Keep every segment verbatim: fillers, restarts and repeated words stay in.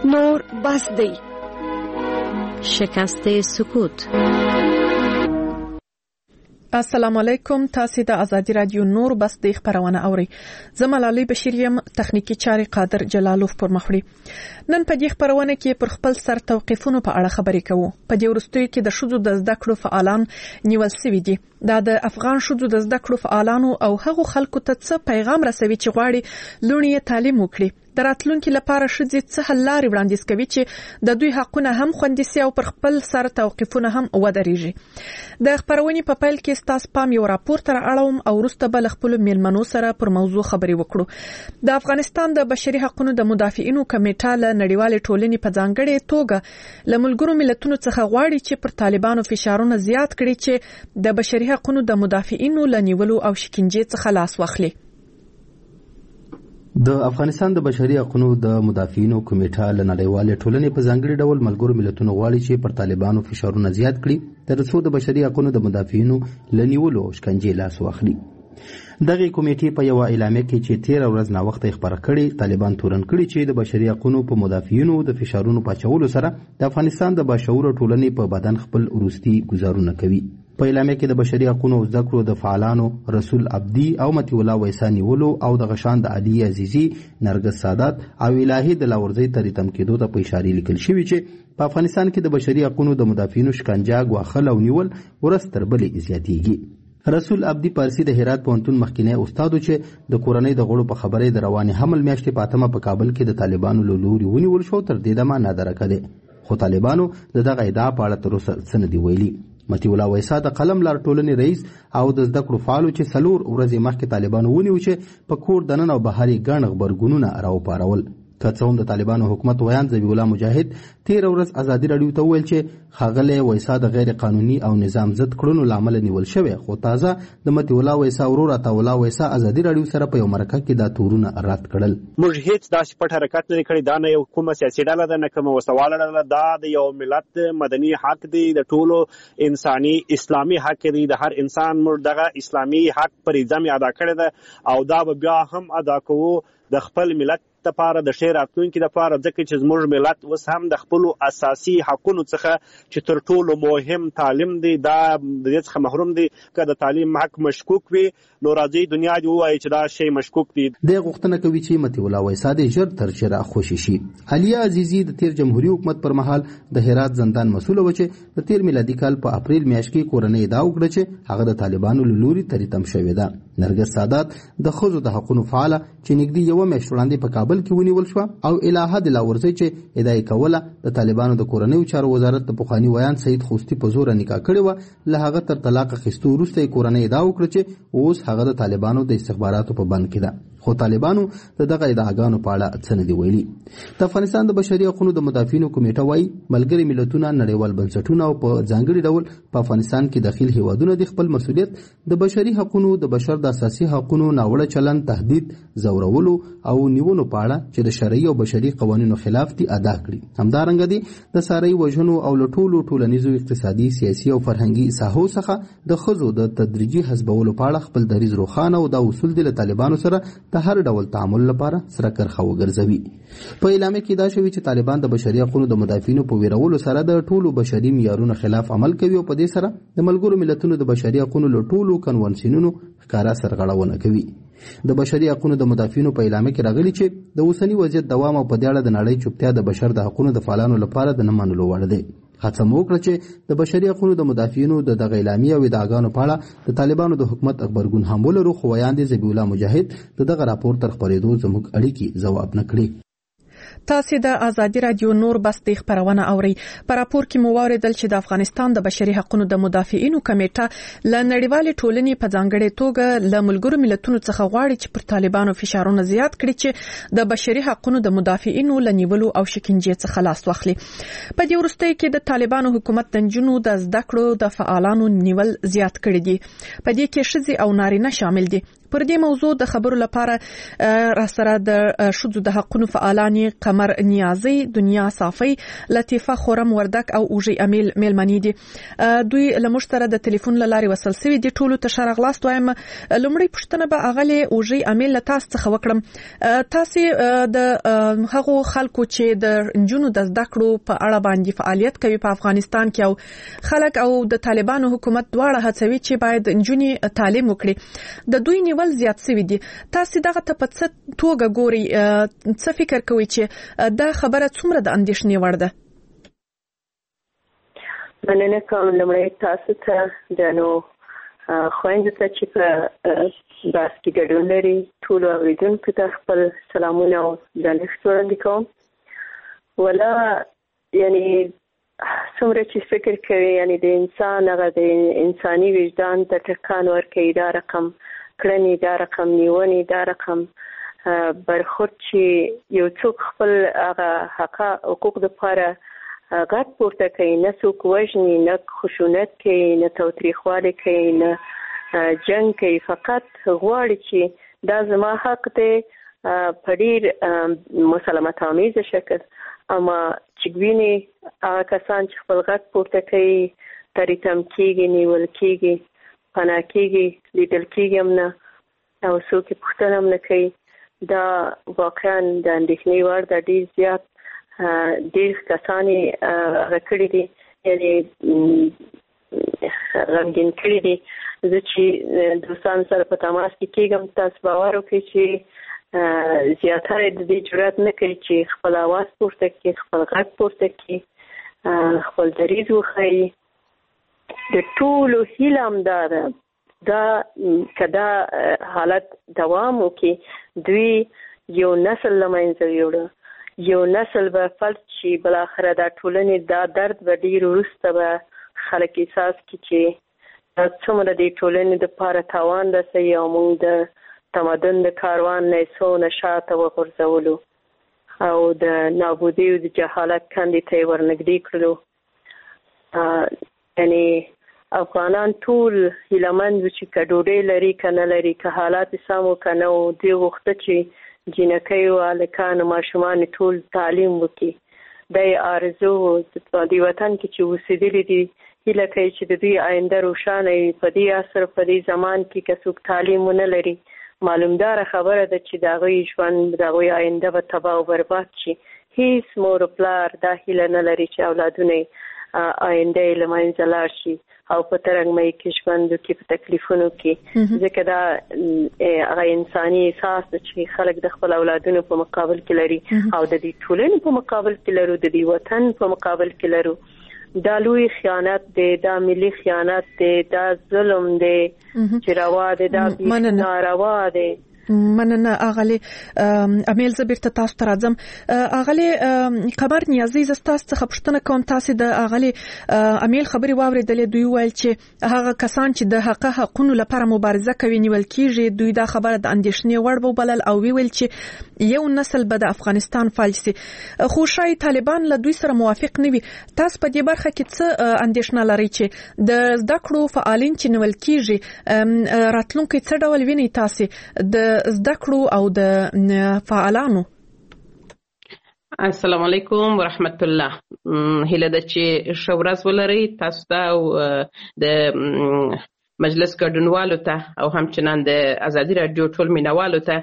نور بس دی. شکست سکوت. السلام علیکم، تاسو د ازادي رادیو نور بس د خبرونه اوري. زه ملالۍ بشیر یم، تخنیکی چاري قادر جلالوف پر مخړي. نن په دې خبرونه کې پر خپل سر توقیفونو په اړه خبرې کوو. په دې ورستیو کې د شذو د زده کړو فعالان نیول شوي دي. دا د افغان شذو د زده کړو فعالانو او هغو خلکو ته څه پیغام رسوي چې غواړي لوڼي تعلیم وکړي. د راتلونکي لپاره ښځې څه حل لارې وړاندیز کوي چې د دوی حقونه هم خوندي سي او پر خپل سر توقیفونه هم ودرېږي. د خبرونې په پیل کې ستاسو پام یو راپور تر اړوم او وروسته به له خپلو میلمنو سره پر موضوع خبرې وکړو. د افغانستان د بشري حقوقو د مدافعینو کمیټه له نړیوالې ټولنې په ځانګړې توګه له ملګرو ملتونو څخه غواړي چې پر طالبانو فشارونه زیات کړي چې د بشري حقوقو د مدافعینو له نیولو او شکنجې څخه لاس واخلي. د افغانستان د بشري حقوقو د مدافعینو کمیټه له نړیوالې ټولنې په ځانګړي ډول ملګرو ملتونو غواړي چې پر طالبانو فشارونه زیات کړي تر څو د بشري حقوقو د مدافعینو له نیولو او شکنجې لاس واخلي. دغه کمیټې په یو اعلامیه کې چې تیر ورځ نا وخت خبره کړې طالبان تورن کړي چې د بشري حقوقو په مدافعینو د فشارونو پاچولو سره د افغانستان د باشعوره ټولنې په بدن خپل وروستي گزارونه کوي. په اعلامیه کې د بشري حقوقو او زده کړو د فعالانو رسول عبدي او متي الله ویسا نیولو او د غشان د علي عزیزي، نرګس سادات او الهي د لاورزي تریتم کېدو ته په اشاره لیکل شوی چې په افغانستان کې د بشري حقوقو د مدافعینو شکنجه، غواخل او نیول ورځ تر بلې زیاتېږي. رسول عبدي پارسی د هرات پوهنتون مخکینی استادو چې د کورنۍ د غړو په خبرې د رواني حمل میاشتې په اتمه په کابل کې د طالبانو له لوري ونیول شو تر دې دمه نادرکه ده، خو طالبانو د دغه ادعا په اړه تر اوسه څه نه دي ویلي. متي الله ویسا د قلم لار ټولنې رئیس او د زده کړو فعالو چې څلور ورځې مخکې طالبانو ونیو چې په کور دننه او بهري ګڼ غبرګونونه راوپارول. که څه هم د طالبانو حکومت ویان ذبیح الله مجاهد تیر ورځ ازادي راډیو ته ویل چې ښاغلی ویسا د غیر قانوني او نظام ضد کړنو له امله نیول شوی، خو تازه د متي الله ویسا ورور عطاالله ویسا ازادي راډیو سره په یو مرکه کې دا تورونه رد کړل. موږ هیڅ داسې پټ حرکت نه کړی، دا نه یو کومه سیاسي ډله ده نه کومه وسواله ډله، دا د یو ملت مدني حق دی، د ټولو انساني اسلامي حق دی، د هر انسان موږ دغه اسلامي حق فریضه مې ادا کړې ده او دا به بیا هم ادا کوو د خپل ملت لپاره، د ښې راتلونکي لپاره، ځکه چې زموږ ملت اوس هم د خپلو اساسي حقونو څخه چې تر ټولو مهم تعلیم دی دا د دې څخه محروم دی. که د تعلیم حق مشکوک وي نو راځي دنیا دې ووایي چې دا شی مشکوک دی. د غوښتنه کوي چې متي الله ویسا دې ژر تر ژره خوشي شي. علیا عزیزي د تیر جمهوریت حکومت پر مهال د هرات زندان مسؤل و چې د تیر میلادي کال په اپریل میاشت کې کورنۍ ادعا وکړه چې هغه د طالبانو له لوري تریتم شوې ده. نرګس سادات د ښځو د حقوقو فعاله چې نږدې یوه میاشت وړاندې په کابل کې ونیول شو او الهه د لاورزي چې ادعا کوله د طالبانو د کورنۍ چارو وزارت د پخوانی ویان سید خوستی په زور نکاح کړی و، له هغه تر طلاق اخیستو وروسته کورنۍ ادعا وکړه چې اوس هغه د طالبانو د استخباراتو په بند کې ده، خو طالبانو د دغه ادعاګانو په اړه څه نه دي ویلي. د افغانستان د بشري حقوقو د مدافعینو کمیټه وايي ملګري ملتونه، نړیوال بنسټونه او په ځانګړي ډول په افغانستان کې داخل هیوادونه د خپل مسؤلیت د بشري حقوقو د بشر د اساسي حقوقو ناوړه چلند، تهدید، زورولو او نیولو په اړه چې د شرعي او بشري قوانینو خلاف دي ادا کړي. همدارنګه دي د ساري وژنو او له ټولو ټولنیزو، اقتصادي، سیاسي او فرهنګي ساحو څخه د ښځو د تدریجي حذفولو په اړه خپل دریځ روښانه او دا اصول دي له طالبانو سره د هر ډول تعامل لپاره سره کرخه وګرځوي. په اعلامیه کې دا شوی چې طالبان د بشري حقوقو د مدافعینو په ویرولو سره د ټولو بشري معیارونو خلاف عمل کوي او په دې سره د ملګرو ملتونو د بشري حقوقو له ټولو کنوانسیونونو ښکارا سرغړونه کوي. د بشري حقوقو د مدافعینو په اعلامیه کې راغلي چې د اوسنی وضعیت دوام او په دې اړه د نړۍ چوپتیا د بشر د حقوقو د فعالانو لپاره د نه منلو وړ دی. هڅه مو وکړه چې د بشري حقوقو د مدافعینو د دغه اعلامیه او ادعاګانو په اړه د طالبانو د حکومت غبرګون هم ولرو، خو ویاندې ذبیح الله مجاهد د دغه راپور تر خپرېدو زموږ اړیکې ځواب نه کړي. تاسو د ازادي رادیو نور بس د خبرونه اوري. په راپور کې مو واوریدل چې د افغانستان د بشري حقوقو د مدافعینو کمیټه له نړیوالې ټولنې په ځانګړې توګه له ملګرو ملتونو څخه غواړي چې پر طالبانو فشارونه زیات کړي چې د بشري حقوقو د مدافعینو له نیولو او شکنجې څخه لاس واخلي. په دې وروستیو کې د طالبانو حکومت د نجونو د زده کړو د فعالانو نیول زیات کړي دي. په دې کې ښځې او نارینه شامل دي. پر دې موضوع د خبرو لپاره را سره د شذو د حقوقو فعالان قمر نیازی، دنیا صافی، لطیفه خورم وردک او اوجی امیل میلمنی دي. دوی لمش سره د ټلیفون لارې وصل سوي دي. ټولو ته ښه راغلاست وایم. لومړی پوښتنه به اغلی اوجی امیل له تاسو څخه وکړم. تاسو د هغو خلکو چې د انجونو د زده کړو په اړه باندې فعالیت کوي په افغانستان کې او خلک او د طالبانو حکومت دواړه هڅوي چې باید انجونی تعلیم وکړي، د دوی نیول زیات سوي دي. تاسو دغه ته په څه توګه ګوري؟ څه فکر کوي چې دا خبره څومره د اندېښنې وړ ده؟ مننه کوم لمړی تاسو ته د نو خويندو ته چې په بحث کې ګډون لري، ټولو اوریدونکو ته خپل سلامونه او درنښت وړاندې کوم. ولا یعنی څومره چې فکر کوي یعنی د انسان هغه د انساني وجدان ته ټکان ورکوي، دا رقم کړنې، دا رقم نیونې، دا رقم برخورد چې یو څوک خپل هغه حقوق دپاره غږ پورته کوي، نه څوک وژني، نه خشونت کوي، نه تاوتریخوالی کوي، نه جنګ کوي، فقط غواړي چې دا زما حق دی په ډېر مسالمت آمیزه شکل. اما چې ویني هغه کسان چې خپل غږ پورته کوي تریتم کېږي، نیول کېږي، پناه کېږي، لیدل کېږي هم نه او څوک یې پوښتنه هم نه کوي. دا واقعا د اندېښنې وړ ده. ډېر زیات ډېر کسان یې هغه کړي دي، یعنې غمګین کړي دي. زه چې دوستانو سره په تماس کې کېږم، تاسو باور وکړئ چې زیاتره د دې جرأت نه کوي چې خپل اواز پورته کړي، خپل غږ پورته کړي، خپل دریځ وښایي. د ټولو هیله همدا ده، دا که دا حالت دوام وکړي، دوی یو نسل له منځه یوړه، یو نسل به فلج شي. بالاخره دا ټولنې دا درد به ډېر وروسته به خلک احساس کړي چې دا څومره د ټولنې دپاره تاوان رسوي او موږ د تمدن د کاروان نه څونه شاته وغورځولو او د نابودۍ او د جهالت کندې ته یې ورنږدې کړلو. یعنې افغانان ټول هیلهمند وو چې که ډوډۍ لري که نه لري، که حالات سم وو که نه وو، دوی غوښته چې جینکۍ او هلکان او ماشومان ټول تعلیم وکړي. دا یې آرزو وو. په دې وطن کې چې اوسېدلي دي هیله کوي چې د دوی آینده روښانه وي. په دې عصر په دې زمان کې که څوک تعلیم ونه لري، معلومداره خبره ده چې د هغوی ژوند، د هغوی آینده به تباه او برباد شي. هیڅ مور و پلار دا هیله نه لري چې اولادونه یې آینده یې له منځه لاړ شي او په ترنګمۍ کې ژوند وکړي، په تکلیفونو کې. ځکه دا هغه انساني احساس ده چې خلک د خپل اولادونو په مقابل کې لري او د دې ټولنې په مقابل کې لرو، د دې وطن په مقابل کې لرو. دا لوی خیانت دی، دا ملي خیانت دی، دا ظلم دی چې روا دی، دا ناروا دی. مننه اغلی امیل. زه بیرته تاسو ته راځم. اغلی قمر نیازی، زه تاسو څخه پوښتنه کوم. تاسو د اغلی امیل خبرې واورېدلې. دوی ویل چې هغه کسان چې د حق حقونو لپاره مبارزه کوي نیول کېږي. دوی دا خبره د اندېښنې وړ وبلل او ویل چې یو نسل به د افغانستان فلج شي. خو شاید طالبان له دوی سره موافق نه وي. تاسو په دې برخه کې څه اندېښنه لرئ چې د زده کړو فعالین چې نیول کېږي راتلونکي څه ډول ویني تاسو د زده کړو او د فعالانو؟ السلام علیکم ورحمت الله. هیله ده چې ښه ورځ ولرئ تاسو ته او د مجلس ګډونوالو ته او همچنان د ازادي راډیو ټول مینوالو ته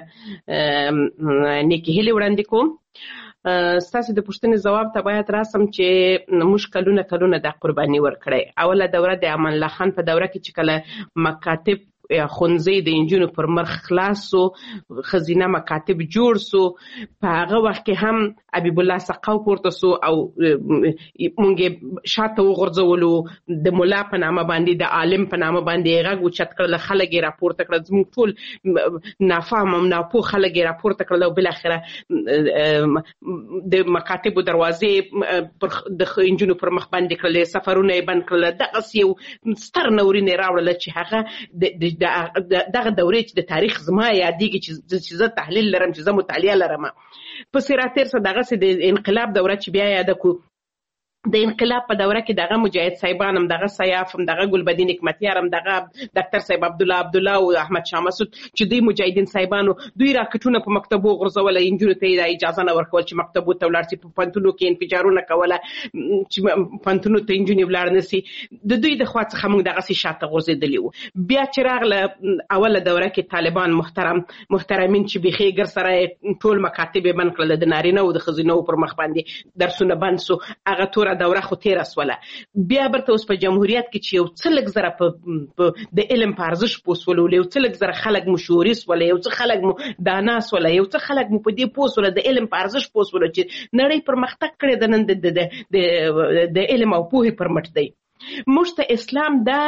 نیکې هیلې وړاندې کوم. ستاسو د پوښتنې ځواب ته باید راسم چې موږ کلونه کلونه دا قرباني ورکړې. اوله دوره د امان الله خان په دوره کې چې کله مکاتب خونځې د انجونو پر مخ خلاص سو، خزینه مکاتب جوړ سو، په هغه وخت کې هم حبیب الله سقاو پورته سو او مونږ شاته وغورځولو. د مولا په نامه باندې، د عالم په نامه باندې غږ اوچت کړل، خلک یې راپورته کړل. زموږ ټول نافهم او ناپوه خلک یې راپورته کړل او بالاخره د مکاتبو دروازې د انجونو پر مخ باندې کړلې، سفرونه یې بند کړل. دغسې یو ستر نورین یې راوړله چې هغه دغه دورې چې د تاریخ زما یادېږي چې زه تحلیل لرم، چې زه مطالعه لرم. په سراتیر سره دغسې د انقلاب دوره چې بیا یاده کړو، د انقلاب په دوره کې دغه مجاهد صاحبان هم دغه سیاف هم دغه ګلبدین حکمتیار هم دغه ډاکټر صاحب عبد الله عبد الله او احمد شاه مسعود چې دوی مجاهدین صاحبانو دوی راکټونه په مکتبو غورځول انجونو ته اجازه نه ورکول چې مکتبو ته ولاړ شي په پنتونو کې انفجارونه کوله چې پنتونو ته انجونې ولاړ نشي د دوی د خوا څخه موږ دغه شاته غورځېدلی وو بیا چې راغله اوله دوره کې طالبان محترم محترمین چې بيخي ګر سره ټول مکاتب بند کړل د نارینه او د ښځینه پر مخ باندې درسونه بند سو هغه توره دوره خو تیر اسوله بیا برته اوس په جمهوریت کې چې یو څه لږ زره د علم په ارزښت پوسولو یو څه لږ زره خلک مو شعوري سوله یو څه خلک مو دانا سوله یو څه خلک مو په دې پوسوله د علم په ارزښت پوسوله چې نړۍ پرمختګ کړی د نن د علم او پوهې پر مټ دی موږ ته اسلام دا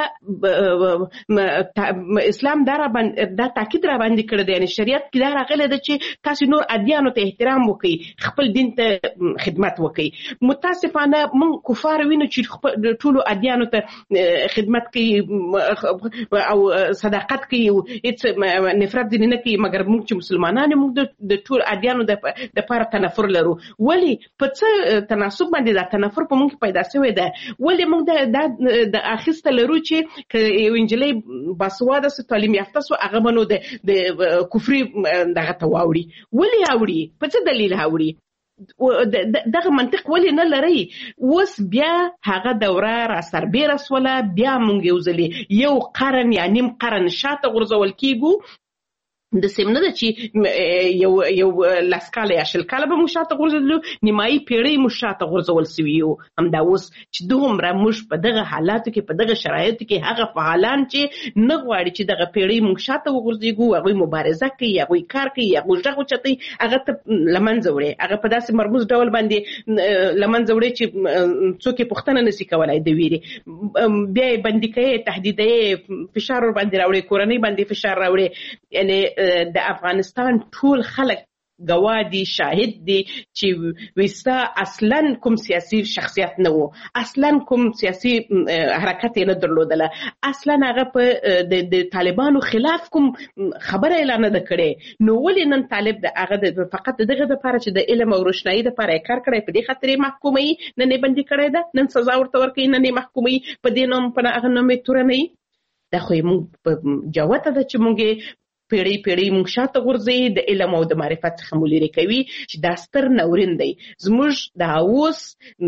اسلام دا دا تاکید را باندې کړی دی یعنی شریعت کې دا راغلی ده چې تاسو نور ادیانو ته احترام وکړئ خپل دین ته خدمت وکړئ متاسفانه موږ کفار وینو چې ټولو ادیانو ته خدمت کوي او صداقت کوي هیڅ نفرت دین نه کوي مګر موږ چې مسلمانان موږ د ټول ادیانو د لپاره تنفر لرو ولی په څه تناسب باندې دا تنفر په موږ پیدا شوی ده ولی موږ د د اخیسته لرو چې یو انجلۍ باسواده سو تعلیم یافته سو هغه منو د کفري دغه تواوري ولې اوري په څه دلیل اوري دغه منطق ولې نه لري اوس بیا هغه دوره را سربیره سوله بیا مونږ یو ځلې یو قرن یا نیم قرن شاته غورځول کیږو د سیمنه ده چې یو یو لسکاله یا شل کاله به مو شاته غورځېدلو نیمایي پیړۍ مو شاته غورځول سوي یو همدا اوس چې دومره موږ په دغه حالاتو کې په دغه شرایطو کې هغه فعالان چې نه غواړي چې دغه پیړۍ موږ شاته وغورځېږو هغوی مبارزه کوي هغوی کار کوي هغوی غږ اوچتوي هغه ته لمنځه وړي هغه په داسې مرموز ډول باندې لمنځه وړي چې څوک یې پوښتنه نشي کولی د ویرې بیا یې بندي کوي تهدیده یې فشار ورباندې راوړي کورنۍ باندې فشار راوړي یعنی د افغانستان ټول خلک گواه دي شاهد دي چې وستا اصلا کوم سیاسي شخصیت نه وو اصلا کوم سیاسي حرکت نه درلودله اصلا هغه په د طالبانو خلاف کوم خبره اعلان نه کړي نو ولې نن طالب د هغه فقط دغه د لپاره چې د علم او روشنايي د لپاره کار کړی په دې خاطر محکومي نه نه بندي کړی ده نن سزا ورته ورکړي نه نه محکومي په دې نوم په هغه نوم تورنۍ دا خو موږ جوته ده چې موږ پیړۍ پیړۍ موږ شاته غورځي د علم او د معرفت څخه مو لرې کوي چې دا ستر ناورین دی زموږ د اوس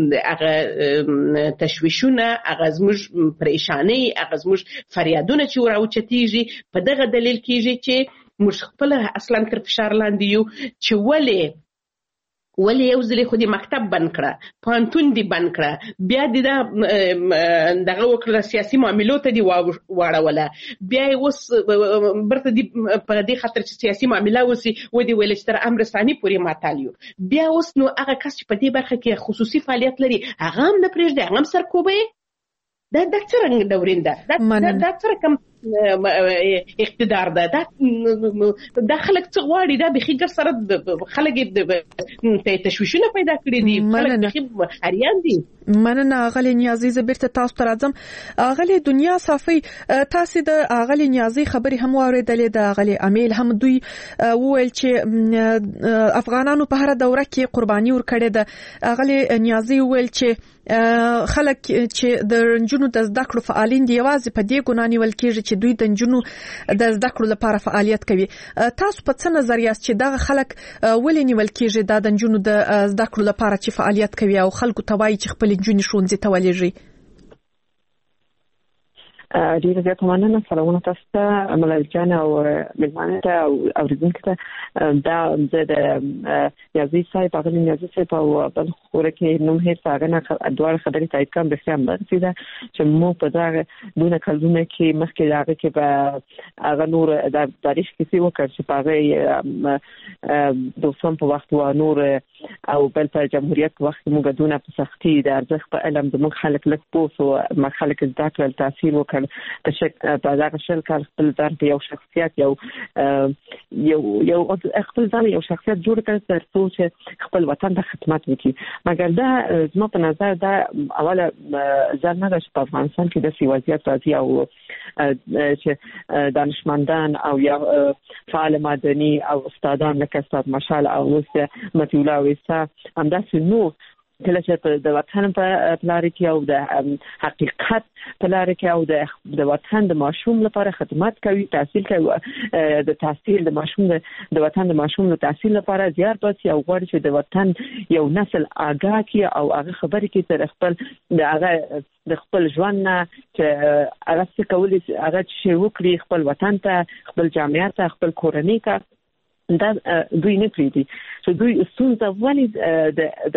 هغه تشویشونه هغه زموږ پریشانۍ هغه زموږ فریادونه چې راوچتېږي په دغه دلیل کېږي چې موږ خپله اصلا تر فشار لاندې یو چې ولې ولې یو ځلې خو دې مکتب بند کړه پوهنتون دې بند کړه بیا دې دا دغه وکړه سیاسي معاملو ته دې واړوله بیا یې اوس برته دې په دې خاطر چې سیاسي معامله وسي ودې ویل چې تر امر ثاني پورې معطل یو بیا اوس نو هغه کس چې په دې برخه کې خصوصي فعالیت لري هغه هم نه پرېږدي هغه هم سرکوبه دا د څرنګه دورین ده دا دا څرنګه اقتدار ده دا د خلک څه غواړي دا به خېګر سره خلک د تشویشونه پیدا کړی دي خلک به اریان دي مننه اغلی نیازی زبرته تاسو ته راځم اغلی دنیا صافي تاسو د اغلی نیازی خبري هم اوریدلې د اغلی امیل هم دوی وویل چې افغانانو په هر دوره کې قرباني ورکړې ده اغلی نیازی وویل چې خلک چې د رنجونو د زده کړو فعالین دي یوازې په دې ګناه نیول کېږي چې دوی د رنجونو د زده کړو لپاره فعالیت کوي تاسو په څه نظر یاست چې دغه خلک ولې نیول کېږي د رنجونو د زده کړو لپاره چې فعالیت کوي او خلکو ته وایي چې خپل رنجونې ښوونځي ته ولېږي ډیره زیاته مننه سلامونه تاسو ته ملال جان او ملمانه ته او اوریدونکو ته دا د یازي صاحب هغه نیازي صاحب او بل خوره کې نوم هیڅ هغه نه دوه خبرې تایید کوم به هم درته ده چې مو په دا دونه کلونه کې مخکې هغه کې په هغه نور د تاریخ کې څه وکړ چې هغه د اوسم په وخت و نور او بل په جمهوریت وخت موږ دونه په سختي د ارزښت په علم د موږ خلک لک پوسو ما خلک زده کړل تاثیر وکړ د شک په دغه شل کال خپل ځان په یو شخصیت یو یو یو خپل ځان یو شخصیت جوړ کړ تر څو چې خپل وطن ته خدمت وکړي مګر دا زما په نظر دا اوله ځان نه په افغانستان کې د سی وضعیت راځي او چې دانشمندان او یا فعال مدني او استادان لکه استاد مشال او متي الله ویسا همداسې نو کله چې د وطن په لار کې او د حقیقت په لار کې او د د وطن د ماشوم لپاره خدمت کوي، تحصیل کوي، د تحصیل د ماشوم د وطن د ماشوم د تحصیل لپاره زیار باسي او غواړي چې د وطن یو نسل آگاه کی او هغه خبرې کې تر خپل د هغه د خپل ژوند نه چې هغه څه کولی هغه چې وکړي خپل وطن ته، خپل جامعه ته، خپل کورنۍ ته، دا دوی نه پریدي. چې دوی ستونزه ولې د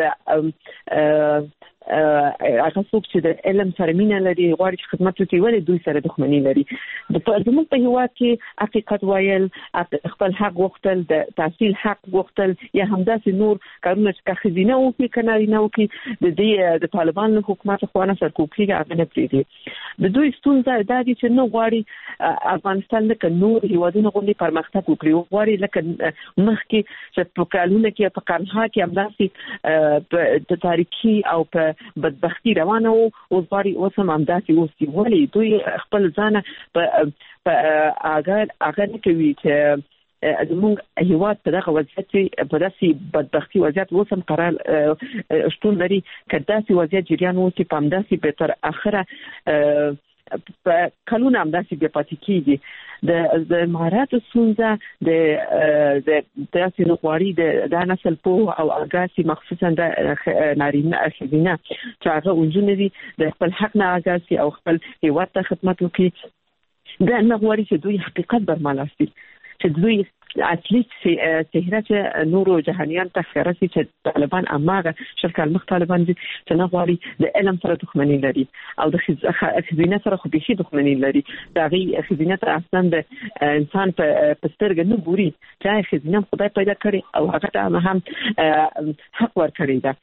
د هغه څوک چې د علم سره مینه لري غواړي چې خدمت وکړي ولې دوی سره دښمني لري. زموږ په هیواد کې حقیقت ویل، خپل حق غوښتل، د تحصیل حق غوښتل یا همداسې نور کارونه چې خزینه وکړي کنه نه وکړي د دې د طالبان له حکومت خوانه سرکوکي هغه نه پریدي. د دوی ستونزه دا دي چې نه غواړي افغانستان لکه نور هیوادونه غوندي پرمختګ وکړي، غواړي لکه مخکې چې په کالونه کې په قرنها کې همداسې د تاریخي او په بدبختی روانه وو او غواړي اوس هم همداسې اوسي. ولې دوی خپل ځان په اگر اگر نه کوي چې زموږ هیواد په دغه وضعیت په داسې بدبختی وضعیت اوس هم قرار شتون لري که داسې وضعیت جریان اوسي په همداسې به تر اخره په کلونه همداسې بیا پاتې کېږي. د د مهارت ستونزه د د داسې نغواړي د نسل په او اګاسي مخصوصا د نارینه ښځینه چې هغه ونجونه دي د خپل حق نه اګاسي او خپل هیواد ته خدمت وکړي. دا نغواړي چې دوی حقیقت برملاسي، چې دوی اصلي چهره چې نورو جهانیان ته خیرسي چې طالبان اماغه شرکل مخ طالبان دي چې نه غواړي د علم سره دښمنی لري او د خزینه سره خو بيخي دښمنی لري. دا غي خزینه ته اصلا د انسان په پسترګ نه ګوري چې خزینه خدای پیدا کړي او هغه ته هم حق ورکړي دا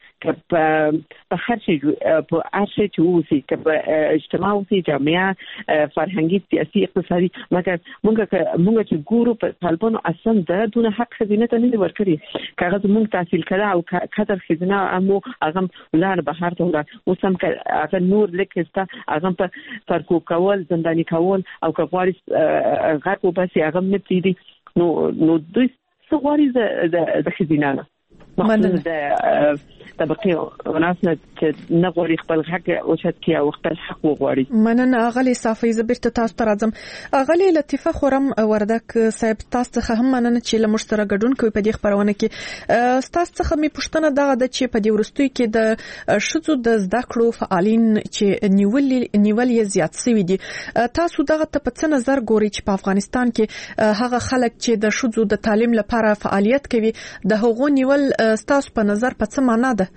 په هر شي په هر شي چې وسی په اجتماع وسی جامعه فرهنګي سیاسي اقتصادي مګر موږ موږ چې ګورو په طالبانو سم د دونه حق خزینه ته نه ورکړي. کاغذ موږ تحصیل کړه او کتر خزینه امو هغه ولر بهر ته ولا وسم هغه نور لیکسته هغه په فرقو کول زنداني کول او کغواړي غرب وبسي هغه متيدي نو نو دوی څو غواړي د خزینه نه مخصوص د طبقه وناسنه چې نه غواړي خپل حق او شت کې او خپل حق وغواړي. مننه اغلی صافي زبرت تاسو ته راځم. اغلی لطیفه خورم وردک صاحب تاسو څخه هم مننه چې لمشترک ګډون کوي په دې خبرونه کې. تاسو څخه می پوښتنه دغه د چې په دې ورستوي کې د شذو د زده کړو فعالین چې نیول نیول یې زیات سوي دي. تاسو دغه ته په څه نظر ګوري چې په افغانستان کې هغه خلک چې د شذو د تعلیم لپاره فعالیت کوي د هغو نیول تاسو په نظر په څه معنا ده؟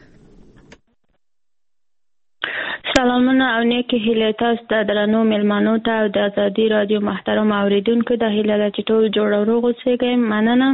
سلامونه او نیکی هیله تاسو ته درنو ملمنو ته او د ازادي رادیو محترم اوریدونکو د هیله د چټول جوړ او روغ اوسئ. مننه.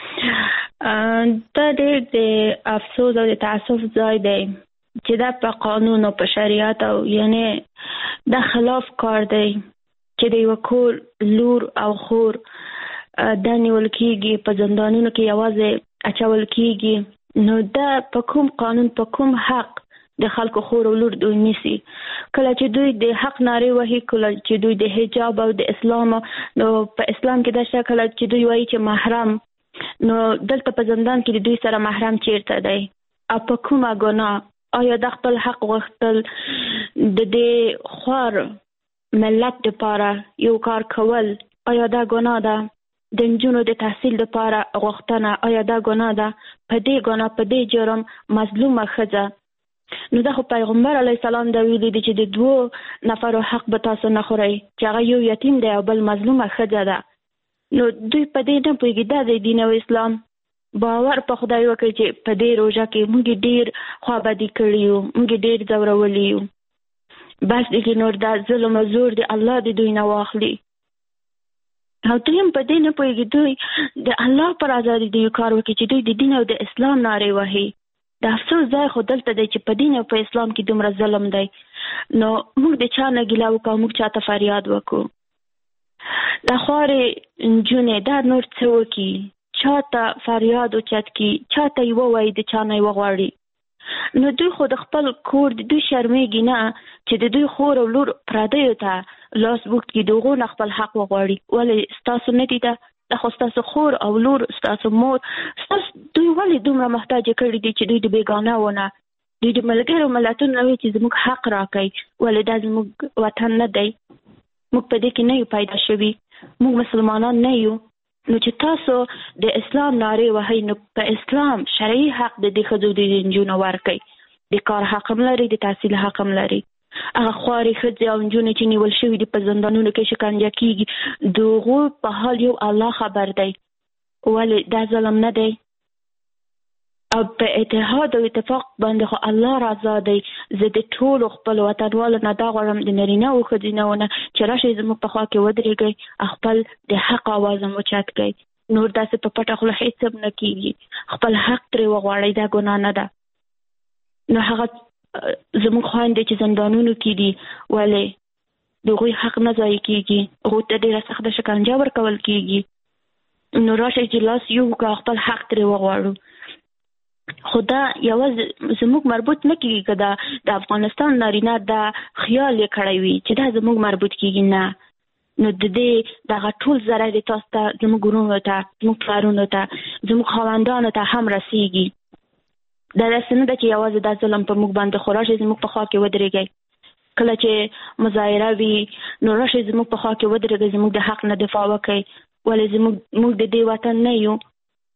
دا د افسوس او د تاسف ځای دی چې دا په قانون او په شریعت او یعنی د خلاف کار دی چې د یو کور لور او خور د نیول کېږي په زندانونو کې یوازې اچول کېږي. نو دا په کوم قانون په کوم حق د خلکو خور او لور دوی نیسي؟ کله چې دوی د حق ناره وهي، کله چې دوی د حجاب او د اسلام، نو په اسلام کې دا شکل چې دوی وایي چې محرم، نو دلته په زندان کې دوی سره محرم چیرته دی او په کومه ګناه؟ آیا د خپل حق غوښتل د دې خور ملت لپاره یو کار کول آیا دا ګناه ده؟ د نجونو د تحصیل لپاره غوښتنه آیا دا ګناه ده؟ په دې ګناه په دې جرم مظلومه ښځه، نو دا خو پیغمبر علیه السلام دا ویلي دي چې د دوو نفرو حق به تاسو نه خورئ چې هغه یو یتیم دی او بل مظلومه ښځه ده. نو دوی په دې نه پوهېږي دا د دین او اسلام. باور په خدای وکړي چې په دې روژه کې موږ ډېر خوابدي کړي یو، موږ ډېر ځورولي یو. بس دې نور دا ظلم او زور دی الله د دوی نه واخلي. او دوی هم په دې نه پوهېږي دوی د الله پر ازادي د یو کار وکړي چې دوی د دین او د اسلام نارې وهي. د افسوس ځای خو دلته دی چې په دین او په اسلام کې دومره ظلم دی. نو موږ د چا نه ګیله وکړو، موږ چا ته فریاد وکړو؟ د خوارې نجونې دا نور څه وکړي؟ چا ته فریاد اوچت کړي؟ چا ته یې ووایي د چا نه یې وغواړي؟ نو دوی خو د خپل کور د دوی شرمېږي نه چې د دوی خور او لور پردیو ته لاس اوږد کړي، د هغو نه خپل حق وغواړي. ولې ستاسو نه دي ده؟ دا خو ستاسو خور او لور، ستاسو مور، ستاسو دوی ولې دومره محتاج کړي دي چې دوی د بیګانه ونه دوی د ملګرو ملتونو نوې چې زموږ حق راکړي، ولې دا زموږ وطن نه دی، موږ په دې کې نه یو پیدا شوي، موږ مسلمانان نه یو. نو چې تاسو د اسلام نارې وهئ، نو په اسلام شرعي حق د دې ښځو د نجونو ورکړئ، د کار حق هم لري، د تحصیل حق هم لري. هغه خوارې ښځې او نجونې چې نیول شوي دي په زندانونو کې شکنجه کېږي، د هغو په حال یو الله خبر دی. ولې دا ظلم نه دی؟ او په اتحاد او اتفاق باندې خو الله راضا دی. زه د ټولو خپل وطنوالو نه دا غواړم، د نارینه او ښځینه نه، چې راشئ زموږ په خوا کې ودرېږئ، خپل د حق آواز هم اوچت کړئ. نور داسې په پټه خوله هېڅ هم نه کېږي، خپل حق ترې وغواړئ، دا ګناه نه ده. نو هغه زموږ خویندې چې زندانونو کې دي، ولې د هغوی حق نه ضایع کېږي، هغوی ته ډېره سخته شکنجه ورکول کېږي. نو راشئ چې لاس یو کړو، خپل حق ترې وغواړو. خو دا یوازې زموږ مربوط نه کېږي که دا د افغانستان نارینه دا خیال یې کړی وي چې دا زموږ مربوط کېږي، نه. نو د دې دغه ټول ضرر تاسو ته، زموږ ورونو ته، زموږ پلارونو ته، زموږ خاوندانو ته هم رسېږي. دا داسې نه ده چې یوازې دا ظلم په موږ باندې، خو راشئ زموږ په خوا کې ودرېږئ. کله چې مظاهره وي، نو راشئ زموږ په خوا کې ودرېږئ، زموږ د حق نه دفاع وکړئ. ولې زموږ موږ د دې وطن نه یو.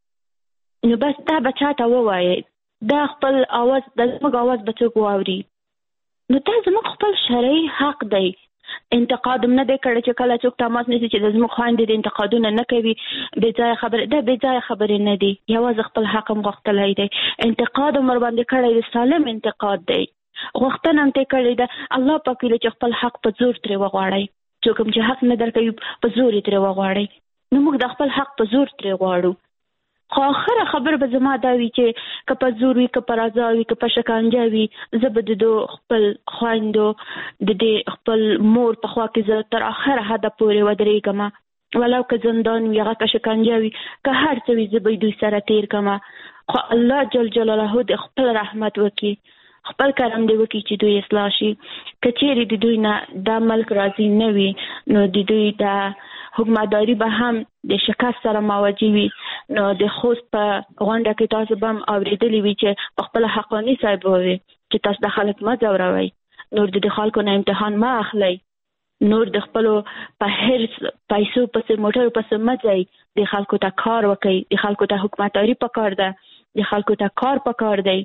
نو بس دا به چاته ووایي، دا خپل آواز، دا زموږ آواز به څوک واوري. نو دا زموږ خپل شرعي حق دی. انتقاد هم نه دی کړی چې کله څوک تماس نیسي چې د زموږ خویندې د انتقادونه نه کوي، بې ځایه خبرې، دا بې ځایه خبرې نه دي، یوازې خپل حق هم غوښتلی دی. انتقاد هم ورباندې کړی دی، سالم انتقاد دی، غوښتنه هم ترې کړې ده. الله پاک ویلي چې خپل حق په زور ترې وغواړئ، څوک هم چې حق نه درکوي په زور یې ترې وغواړئ. نو موږ د خپل حق په زور ترې غواړو. خو آخره خبر به زما دا وي چې که په زور وي، که په رضا وي، که په شکنجه وي، زه به د دو خپل خویندو، د دې خپل مور په خوا کې زه تر آخره حده پورې ودرېږم، ولو که زندان وي، هغه که شکنجه وي، که هر څه وي، زه به دوی سره تېر کړم. خو الله جل جلاله د خپل رحمت وکړي، خپل کرم دی وکړي چې دوی اصلاح شي. که چیرې د دوی نه دا ملک راضي نه وي، نو د دوی دا حکومتداري به هم د شکست سره مواجه وي. نو د خوست په غونډه کې تاسو به هم اورېدلي وي چې په خپله حقاني صاحب ووي چې تاسو د خلک مه ځوروئ، نور د خلکو نه امتحان مه اخلئ، نور د خپلو په حرص پیسو پسې موټرو پسې مه ځئ، د خلکو ته کار وکئ، د خلکو ته حکومتداري پکار ده، د خلکو ته کار پکار دی.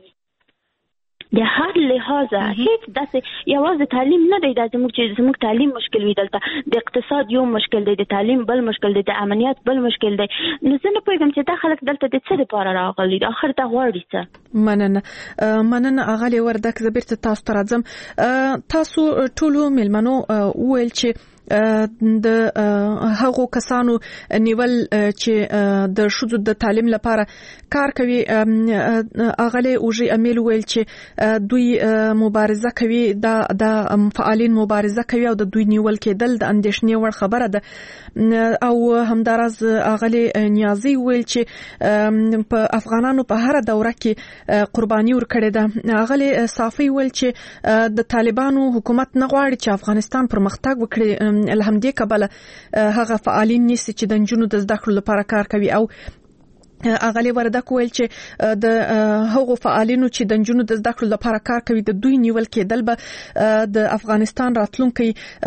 د هر لحاظه هیڅ داسې یوازې تعلیم نه دی، دا زموږ چې زموږ تعلیم مشکل وي، دلته د اقتصاد یو مشکل دی، د تعلیم بل مشکل دی، د امنیت بل مشکل دی. نو زه نه پوهېږم چې دا خلک دلته د څه دپاره راغلي دي، آخر ته غواړي څه. مننه مننه اغلې وردک. زه بیرته تاسو ته راځم. تاسو ټولو مېلمنو وویل چې د هغو کسانو نیول چې د ښځو د تعلیم لپاره کار کوي، اغلې اوژي امیل ویل چې دوی مبارزه کوي، دا د فعالین مبارزه کوي او د دوی نیول کېدل د اندېښنې وړ خبره ده. او همداراز اغلې نیازي ویل چې په افغانانو په هر دوره کې قرباني ورکړې ده. اغلې صافي ویل چې د طالبانو حکومت نه غواړي چې افغانستان پرمختګ وکړي، له همدې کبله هغه فعالین نیسي چې د نجونو د زده کړو لپاره کار کوي. او اغلی وردک ویل چې د هغو فعالینو چې د نجونو د زده کړو لپاره کار کوي، د دوی نیول کېدل به د افغانستان راتلونکي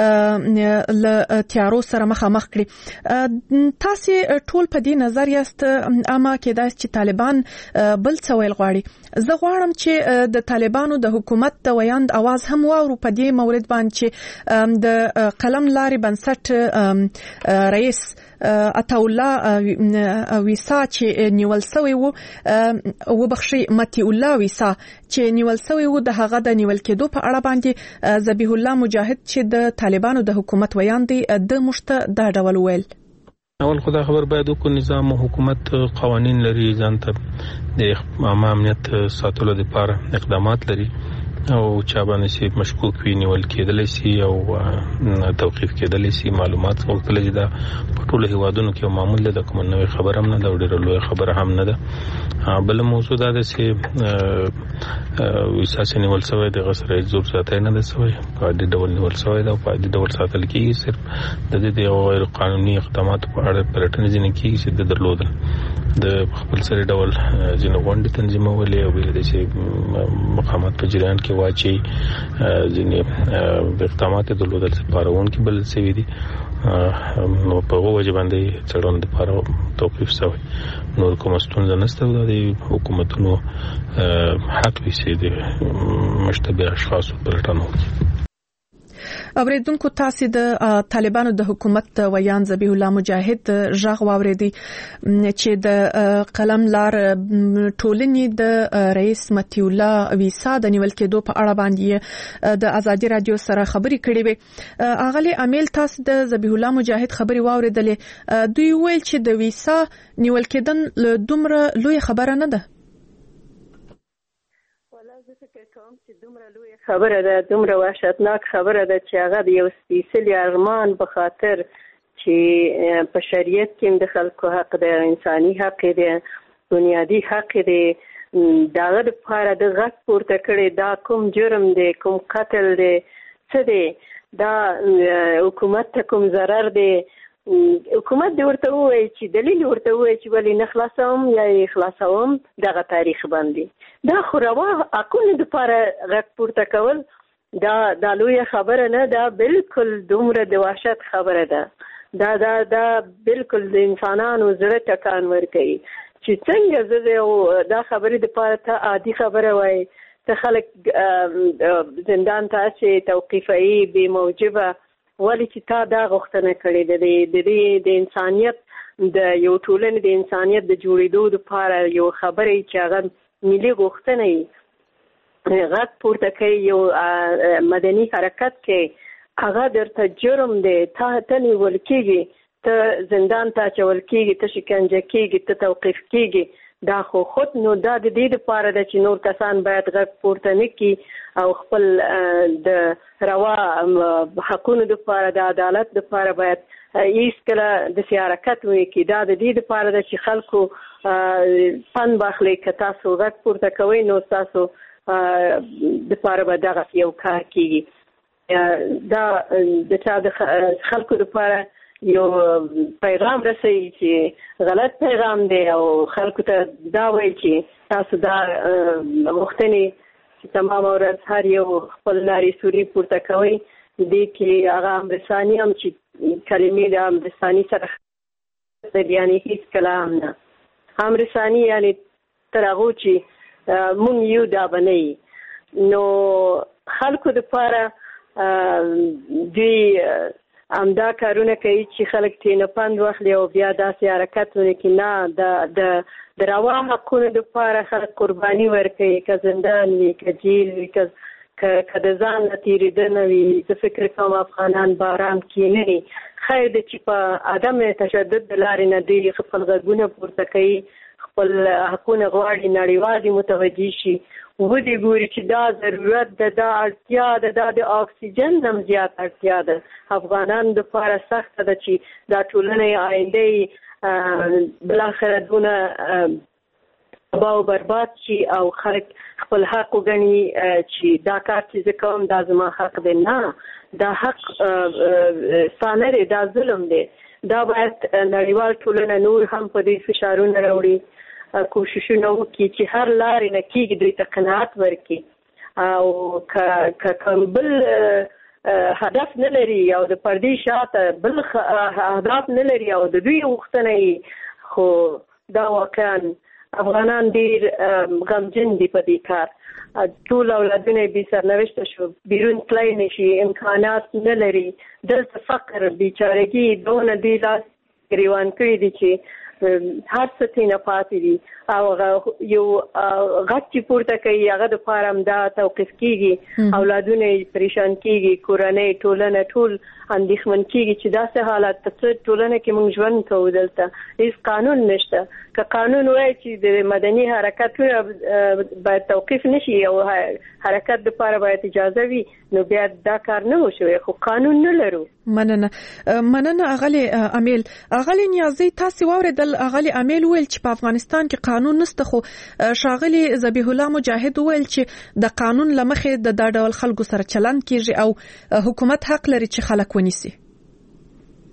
له تیارو سره مخامخ کړي. تاسو ټول په دې نظر یاست، اما کېدای چې طالبان بل څه ویل غواړي. زه غواړم چې د طالبانو د حکومت د ویاند आवाज هم واورو په دې مورد باندې چې د قلم لارې بنسټ رئیس عطاالله ویسا چې نیول سوی وو، وبخشي متي الله ویسا چې نیول سوی وو، د هغه د نیول کېدو په اړه باندې ذبیح الله مجاهد چې د طالبانو د حکومت ویان دی د مشته دا ډول ویل. اول خدا خبر باید وکړو نظام او حکومت قوانین لري، ځان ته د عامه امنیت ساتلو لپاره اقدامات لري، او چا باندې سي مشکوک وي نیول کېدلی سي او توقیف کېدلی سي. معلومات وکړل چې دا په ټولو هیوادونو کې معمول ده، کوم نوې خبر هم نه ده او ډېره لویه خبره هم نه ده. بل موضوع دا ده چې ویسا نیول سوی د غسر زور ساتي نه ده سوی، په دې ډول نیول سوی ده او په دې ډول ساتل کېږي. صرف د دې د غیر قانوني اقداماتو په اړه پلټنې ځینې کېږي چې د درلودل د خپل سره ډول ځینې غونډې تنظیمولې او بل د چې مقامات په جریان کې واچي ځینې اقدامات درلودل لپاره ونکي بل څه دي نو په وجه باندې څړون لپاره توقيف شوی نور کوم ستونزه نشته د حکومتونو حق وي د مشتبه اشخاص په لټانو. اوریدونکو تاسو د طالبانو د حکومت ویان ذبیح الله مجاهد ژغ واوریدي چې د قلم لار ټولنې د رئیس متي الله ویسا د نیول کېدو په اړه باندې د ازادي رادیو سره خبرې کړې وي. اغلی امیل تاسو د ذبیح الله مجاهد خبري واوریدلې دوی ویل چې د ویسا نیول کېدن دومره لوی خبره نه ده. دومره لوی خبره ده دومره وحشتناک خبره ده چې هغه د یو سپیڅلي ارمان په خاطر چې په شریعت کې د خلکو حق دی انساني حق دی بنیادی حق دی داغه د پاره د غږ پورته کړي دا کوم جرم دی کوم قتل دی څه دی دا حکومت ته کوم ضرر دی حکومت دی ورته وایي چې دلیل ورته وایي چې ولی نه خلاصوم یا یې خلاصوم دغه تاریخ باندې دا خو روا اكون د پاره غږ پورته کول دا د لوی خبره نه دا بالکل دومره د وحشت خبره ده دا دا دا بالکل د انسانانو زړه ټکان ورکوي چې څنګه زه دا خبرې د پاره ته عادي خبره وای ته خلک زندان ته چې توقيفي به موجبه ولی چې تا دا غوښتنه کړې ده د دې د انسانيت د یو ټولنې د انسانيت د جوړېدو لپاره یو خبرې چې هغه ملي غوښتنه یې غږ پورته کوي یو مدني حرکت کې هغه درته جرم دی ته ته نیول کېږي ته زندان ته اچول کېږي ته شکنجه کېږي ته توقیف کېږي دا خو خود نو دا د دې لپاره ده چې نور کسان باید غږ پورته نه کړي او خپل د روا حقونو لپاره د عدالت لپاره باید هیڅ کله د حرکت وکړي دا د دې لپاره ده چې خلکو فن باخلي که تاسو غږ پورته کوئ نو تاسو د لپاره به دغه یو کار کېږي دا د چا د خلکو لپاره یو پیغام رسوي چې غلط پیغام دی او خلکو ته دا وایي چې تاسو دا غوښتنې چې تمام ورځ هر یو خپل لارې سوري پورته کوئ دې کې هغه امرساني هم چې کلمې د امرساني سره یعنې هیڅ کلام نه امرساني یعنې تر هغو چې مونږ یو دا به نه یي نو خلکو دپاره دوی همدا کارونه کوي چې خلک ترېنه پند واخلي او بیا داسې حرکت ونکړي نه د د روا حقونو دپاره خلک قرباني ورکوي که زندان وي که جیل وي که که د ځان نه تېرېدنه وي زه فکر کوم افغانان باران کښېنني خیر دی چې په عدم تشدد د لارې نه دوی خپل غږونه پورته کوي خپل حقونه غواړي نړیوال دې متوجه شي ودې ګوري چې دا ضرورت ده دا اړتیا ده دا د اکسیجن هم زیات اړتیا ده افغانانو دپاره سخته ده چې دا ټولنه آینده بالاخره دونه تباه او برباد شي او خلک خپل حق وګڼي چې دا کار چې زه کوم دا زما حق دی نه دا حق ستا نه دی دا ظلم دی دا باید نړیوال ټولنه نور هم په دې فشارونه راوړي کوششونه وکړي چې هر لارې نه کېږي دوی ته قناعت ورکړي او که کوم بل هدف نه لري او د پردې شاته بل اهداف نه لري او د دوی غوښتنه خو دا واقعا افغانان ډېر غمجن دي په دې کار ټول اولادونه یې بې سرنوشته شو بیرون تللی نه شي امکانات نه لري دلته فقر بیچارګي دونه دوی لاس ګریوان کړي دي چې هر څه ترېنه پاتې دي او یو غږ چې پورته کوي هغه دپاره همدا توقیف کېږي اولادونه یې پریشان کېږي کورنۍ ټولنه ټول اندېښمن کېږي چې داسې حالت په څه ټولنه کې موږ ژوند کوو دلته هېڅ قانون نشته که قانون وایي چې د مدني حرکتونه باید توقیف نه شي او حرکت دپاره باید اجازه وي نو بیا دا کار نه و شوی خو قانون نه لرو. مننه مننه اغلی امیل اغلی نیازی تاسو واوریدل اغلی امیل ویل چې په افغانستان کې قانون نشته خو شاغلی ذبیح الله مجاهد ویل چې د قانون لمخې د دا ډول خلکو سره چلند کیږي او حکومت حق لري چې خلک ونیسي.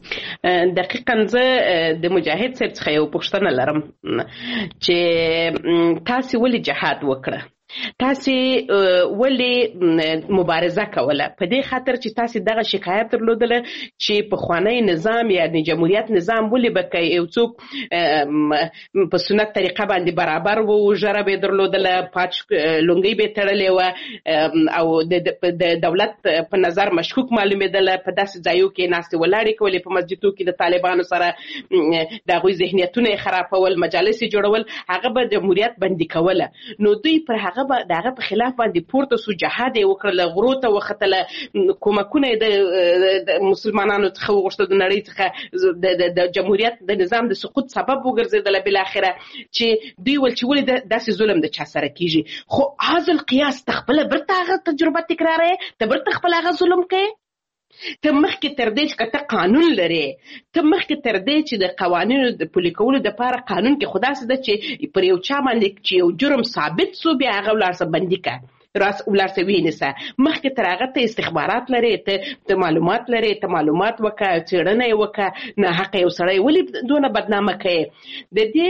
دقیقاً زه د مجاهد صاحب څخه یو پوښتنه لرم چې تاسې ولې جهاد وکړه؟ تاسې ولې مبارزه کوله؟ په دې خاطر چې تاسې دغه شکایت درلودله چې پخوانی نظام یعنې جمهوریت نظام ولې به که یو څوک په سنت طریقه باندې برابر و، ژره به یې درلودله، پاچ لونګۍ به یې تړلې وه او د دولت په نظر مشکوک معلومېدله، په داسې ځایو کې ناستې ولاړې کولې، په مسجدو کې د طالبانو سره د هغوی ذهنیتونه یې خرابول، مجالس یې جوړول، هغه به جمهوریت بندي کوله. نو دوی پر هغه د هغه په خلاف باندې پورته سو، جهاد یې وکړله، غرو ته وختله، کومکونه یې د مسلمانانو څخه وغوښتل، د نړۍ څخه د جمهوریت د نظام د سقوط سبب وګرځېدله بالاخره، چې دوی ول چې ولې داسې ظلم د چا سره کیږي. خو هذا القیاس ته خپله برته هغه تجربه تکراروې، ته برته خپله هغه ظلم کوې. ته مخکې تر دې چې که ته قانون لرې، ته مخکې تر دې چې د قوانینو د پلي کولو دپاره قانون کې خو داسې ده چې پر یو چا باندې چې یو جرم ثابت سو، بیا هغه ولاړ څه بندي که، ولاړ څه وینیسه. مخکې تر هغه ته استخبارات لرې، ته معلومات لرې، ته معلومات وکړه، څېړنه یې وکړه. ناحقه یو سړی ولې دونه بدنامه کوې؟ د دې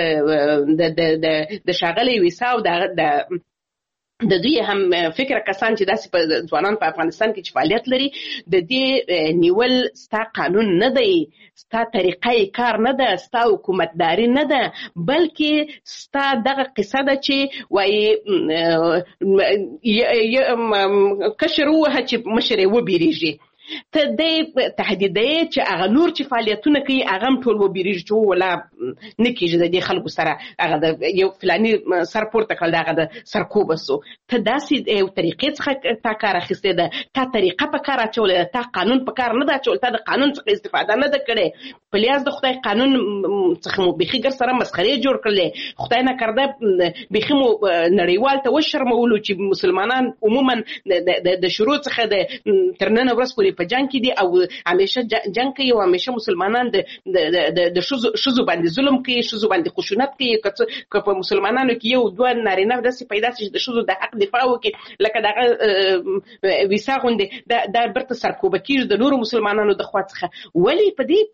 د ښاغلي ویسا او د د دوی هم فکر کسان چې داسې په ځوانان په افغانستان کې چې فعالیت لري، د دې نیول ستا قانون نه دی، ستا طریقه کار نه ده، ستا حکومتداري نه ده، بلکې ستا دغه قصه ده چې وایي کشر ووهه چې مشر یې وبېرېږي. ته دی تهدیدوي چې هغه نور چې فعالیتونه کوي هغه هم ټول وبېرېږي چې ولا نه کېږي د دې خلکو سره هغه د یو فلاني سر پورته کړل، هغه د سرکوبه سو. ته داسې یو طریقې څخه تا کار اخیستې ده، تا طریقه په کار اچولې ده، تا قانون په کار نه ده اچولی، تا د قانون څخه استفاده نه ده کړې. په لیاز د خدای قانون څخه مو بیخي ګر سره مسخرې جوړ کړلې. خدای نکرده بیخي مو نړیوال ته وشرمولو چې مسلمانان عموما د شروع څخه د تر نن ورځ پورې په جنگ کې دي او همیشه جنگ کوي او همیشه مسلمانان د د ښځو باندې ظلم کوي، ښځو باندې خشونت کوي. که په مسلمانانو کې یو دوه نارینه داسې پیدا شي د ښځو د حق دفاع وکړي لکه دغه ویسا غوندې، دا برته سرکوبه کېږي د نورو مسلمانانو د خوا څخه. ولې په دې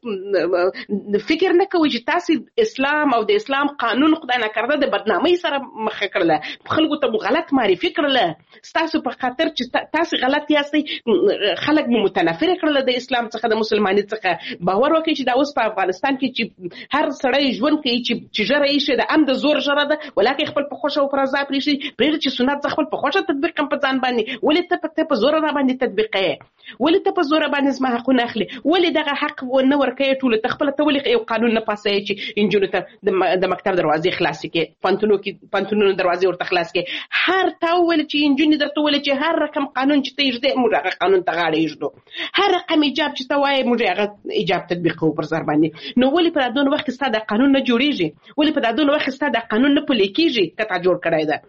فکر نه کوئ چې تاسې اسلام او د اسلام قانون خدای نکرده د بدنامۍ سره مخه کړله، خلکو ته مو غلط معرفي کړله، ستاسو په خاطر چې تاسې غلط یاستئ خلک مو متنفر کړله د اسلام څخه، د مسلمانۍ څخه. باور وکړئ چې دا اوس په افغانستان کې چې هر سړی ژوند کوي چې ژره یې شي د ام د زور ژره ده، ولاکې خپل په خوښه او په رضا پرېږدي، پرېږده چې سنت زه خپل په خوښه تطبیق کړم په ځان باندې. ولې ته په زوره را باندې تطبیقوې؟ ولې ته په زوره باندې زما حقونه اخلي؟ ولې دغه حق نه ورکوې ټولو ته؟ خپله ته ولې یو قانون نه پاسوې چې نجونو ته د مکتب دروازې خلاصې کړې، پوهنتونو کې پوهنتونونو دروازې ورته خلاص کړې؟ هر تا وویل چې نجونې درته وویل چې هر رقم قانون چې ته ایږدې موږ هغه قانون ته غاړه ایږدو، هر رقم ایجاب چې ته وایې موږ هغه ایجاب تطبیقوو پر ځان باندې. نو ولې په دا دونه وخت کې ستا دا قانون نه جوړېږي؟ ولې په دا دونه وخت کې ستا دا قانون نه پلي کېږي که تا جوړ کړی ده؟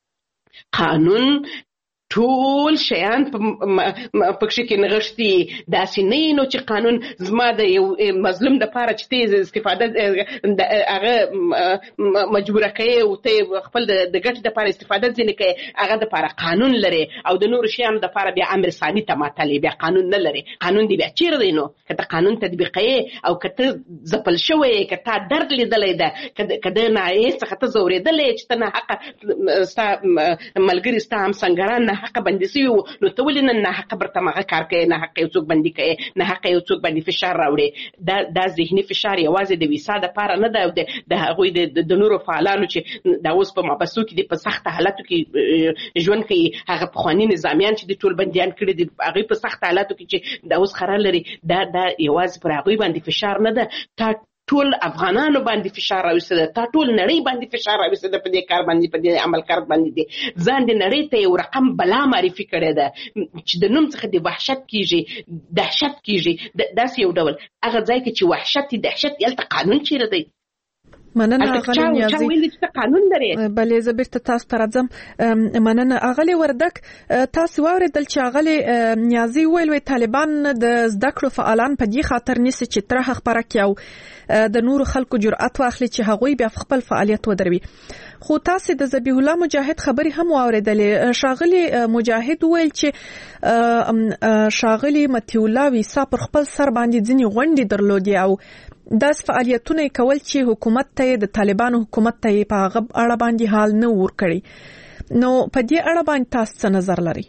قانون ټول شیان پکښې کې نغښتي، داسې نه یې نو چې قانون زما د یو مظلوم دپاره چې ته استفاده هغه مجبوره کوې او ته خپل د ګټې دپاره استفاده ځینې کوې، هغه دپاره قانون لرې او د نورو شیانو دپاره بیا امر ثاني ته ماتلې، بیا قانون نه لرې. قانون دې بیا چېرې دی نو؟ که ته قانون تطبیقوې او که ته ځپل شوی، که تا درد لیدلی ده، که د ناحیې څخه ته ځورېدلی چې ته ناحقه ستا ملګري ستا همسنګران ناحقه بندي شوي وو، نو ته ولې نن ناحقه برته مغه کار کوې، ناحقه یو څوک بندي کوې، ناحقه یو څوک باندې فشار راوړې؟ دا دا ذهني فشار یوازې د ویسا دپاره نه ده او د هغوی د نورو فعالانو چې دا اوس په محبسو کې دي، په سخته حالاتو کې ژوند کوي، هغه پخواني نظامیان چې دي ټول بندیان کړي دي، هغوی په سخته حالاتو کې چې دا اوس خرار لري، دا دا یوازې پر هغوی باندې فشار نه ده، تا ټول افغانانو باندې فشار راوسته ده، تا ټول نړۍ باندې فشار راوسته ده په دې کار باندې، په دې عمل کار باندې دي. ځان د نړۍ ته یو رقم بلا معرفي کړی ده چې د نوم څخه د وحشت کېږي، دهشت کېږي، داسې یو ډول هغه ځای کې چې وحشت دهشت هلته قانون چېرې دی؟ مننه اغلی نیازی. بله زه بیرته تاسو ته راځم. مننه اغلی وردک. تاسو واوریدل چې اغلی نیازی ویل وی طالبان د زده کړو فعالان په دې خاطر نیسي چې طرح خبره کړي او د نورو خلکو جرأت واخلي چې هغوی بیا خپل فعالیت ودروي. خو تاسو د ذبیح الله مجاهد خبري هم واوریدلې. شاغلی مجاهد ویل چې شاغلی متي الله ویسا پر خپل سر باندې ځنی غونډې درلودي او داس فعالیتونه کول چې حکومت ته د طالبانو حکومت ته په غب اړه باندې حال نه ور کړی. نو په دې اړه باندې تاسو څه نظر لري؟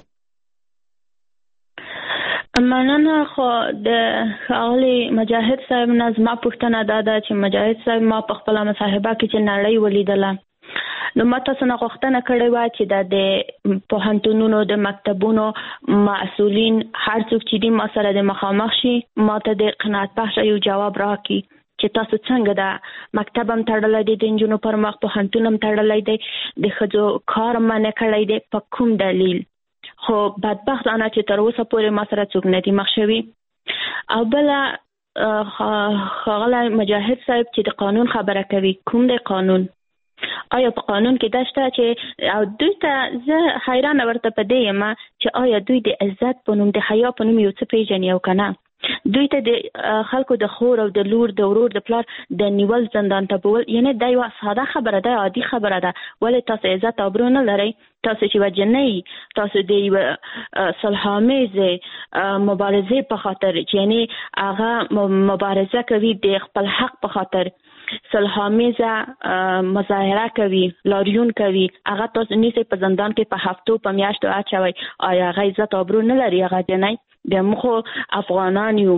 مننه. خو د ښاغلي مجاهد صاحب نه زما پوښتنه دا ده چې مجاهد صاحب ما په خپله مصاحبه کې چې نړۍ ولیدله نو ما تاسو نه غوښتنه کړې وه چې دا د پوهنتونونو د مکتبونو مسؤلین هر څوک چې دي ما سره د مخامخ شي ما ته د قناعت بخشه یو جواب راکړي چې تاسو څنګه ده مکتب هم تړلی دی د نجونو پر مخ پوهنتون هم تړلی دی د ښځو کار منع کړی دی په کوم دلیل؟ خو بدبختانه چې تر اوسه پورې ما سره څوک نه دي مخ شوي. او بله ښاغلی مجاهد صاحب چې د قانون خبره کوي کوم دی قانون؟ آیا په قانون کې دا شته چې او دوی ته زه حیرانه ورته په دې یم چې آیا دوی د عزت په نوم د حیا په نوم یو څه پیژني او که نه؟ دوی ته د خلکو د خور او د لور د ورور د پلار د نیول زندان ته بول یعنی دا یوه ساده خبره ده عادي خبره ده. ولې تاسو عزت او ابرو نه لرئ؟ تاسو چې یوه جنۍ تاسو د یوه صلح‌آمیزې مبارزې په خاطر یعنی هغه مبارزه کوي د خپل حق په خاطر صلح‌آمیزه مظاهره کوي لاریون کوي هغه تاسو نیسئ په زندان کې په هفتو په میاشتو اچوئ. آیا هغه عزت او ابرو نه لري هغه جنۍ؟ بیا موږ خو افغانان یو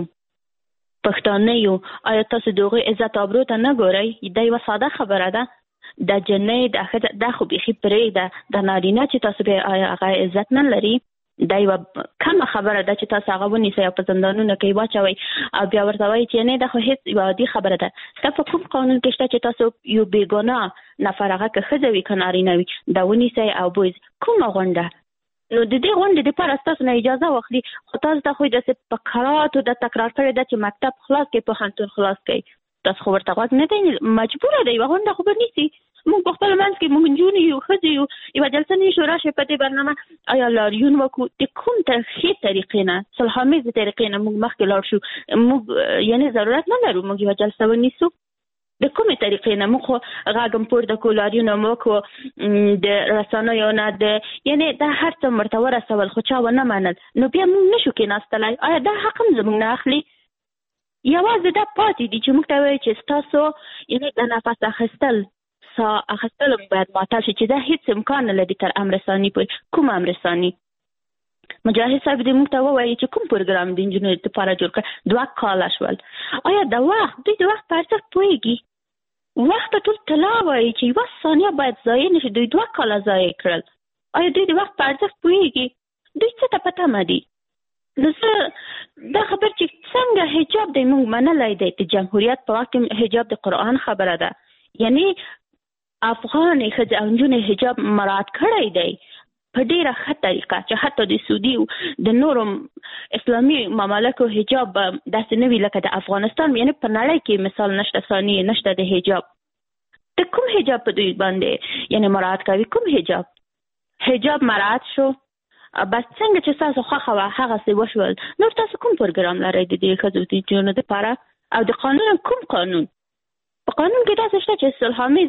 پښتانه یو آیا تاسو د هغوی عزت او ابرو ته نه ګورئ؟ دا یوه ساده خبره ده. د جنۍ د ښځه دا خو بیخي پرېږده د نارینه چې تاسو به آیا هغه عزت نه لري؟ دا یوه کمه خبره ده چې تاسو هغه ونیسئ او په زندانونو کې واچوئ او بیا ورته وایئ چې نه دا خو هېڅ یوه عادي خبره ده. ستا په کوم قانون کې شته چې تاسو یو بېګناه نفر هغه که ښځه وي که نارینه وي دا ونیسئ او بوځئ؟ کومه غونډه؟ نو د دې غونډې دپاره ستاسو نه اجازه واخلي خو تاسو ته خو داسې په کراتو د تکرار کړې ده چې مکتب خلاص کړئ پوهنتون خلاص کړئ. تاسو خو ورته غوږ نه دی مجبوره ده یوه غونډه خو به نیسي. موږ په خپل منځ کې موږ نجونې یو ښځې یو یوه جلسه نیسو راشئ په دې برنامه آیا لاریون وکړو د کوم ښې طریقې نه صلح‌آمیزې طریقې نه موږ مخکې لاړ شو موږ یعنې ضرورت نه لرو موږ یوه جلسه ونیسو د کومې طریقې نه موږ خو غږ هم پورته کړو لاریون هم وکړو د رسنیو نه د یعنې دا هر څه ورته ورسول خو چا ونه منل نو بیا موږ نه شو کېناستلی. آیا دا حق هم زموږ نه اخلي؟ یوازې دا پاتې دي چې موږ ته وایي چې ستاسو یعنې د نفس اخیستل سا اخیستل هم باید معطل شي چې دا هېڅ امکان نه لري تر امر ثاني پورې. کوم امر ثاني؟ مجاهد صاحب دې موږ ته ووایي چې کوم پروګرام د نجونو لپاره جوړ کړ؟ دوه کاله شول. آیا د وخت دوی د وخت په ارزښت پوهېږي؟ وخت ټول طلا وایي چې یوه ثانیه باید ضایع نه شي دوی دوه کاله ضایع کړل. آیا دوی د وخت په ارزښت پوهېږي؟ دوی څه ته په تمه دي؟ نو زه دا خبر چې څنګه حجاب دی موږ منلی دی د جمهوریت په وخت کې حجاب د قرآن خبره ده یعنې افغان ښځې او نجونې حجاب مراعات کړی دی په ډېره ښه طریقه چې حتی د سعودي د نورو اسلامي ممالکو حجاب داسې نه وي لکه د افغانستان یعنې په نړۍ کې مثال نشته ثاني نشته د حجاب. د کوم حجاب په دوی باندې یعنې مراعات کوي؟ کوم حجاب؟ حجاب مراعات شو بس څنګه چې تاسو خوښه وه هغسې وشول. نور تاسو کوم پروګرام لرئ د دې ښځو د نجونو دپاره؟ او د قانون کوم قانون؟ په قانون کې داسې شته چې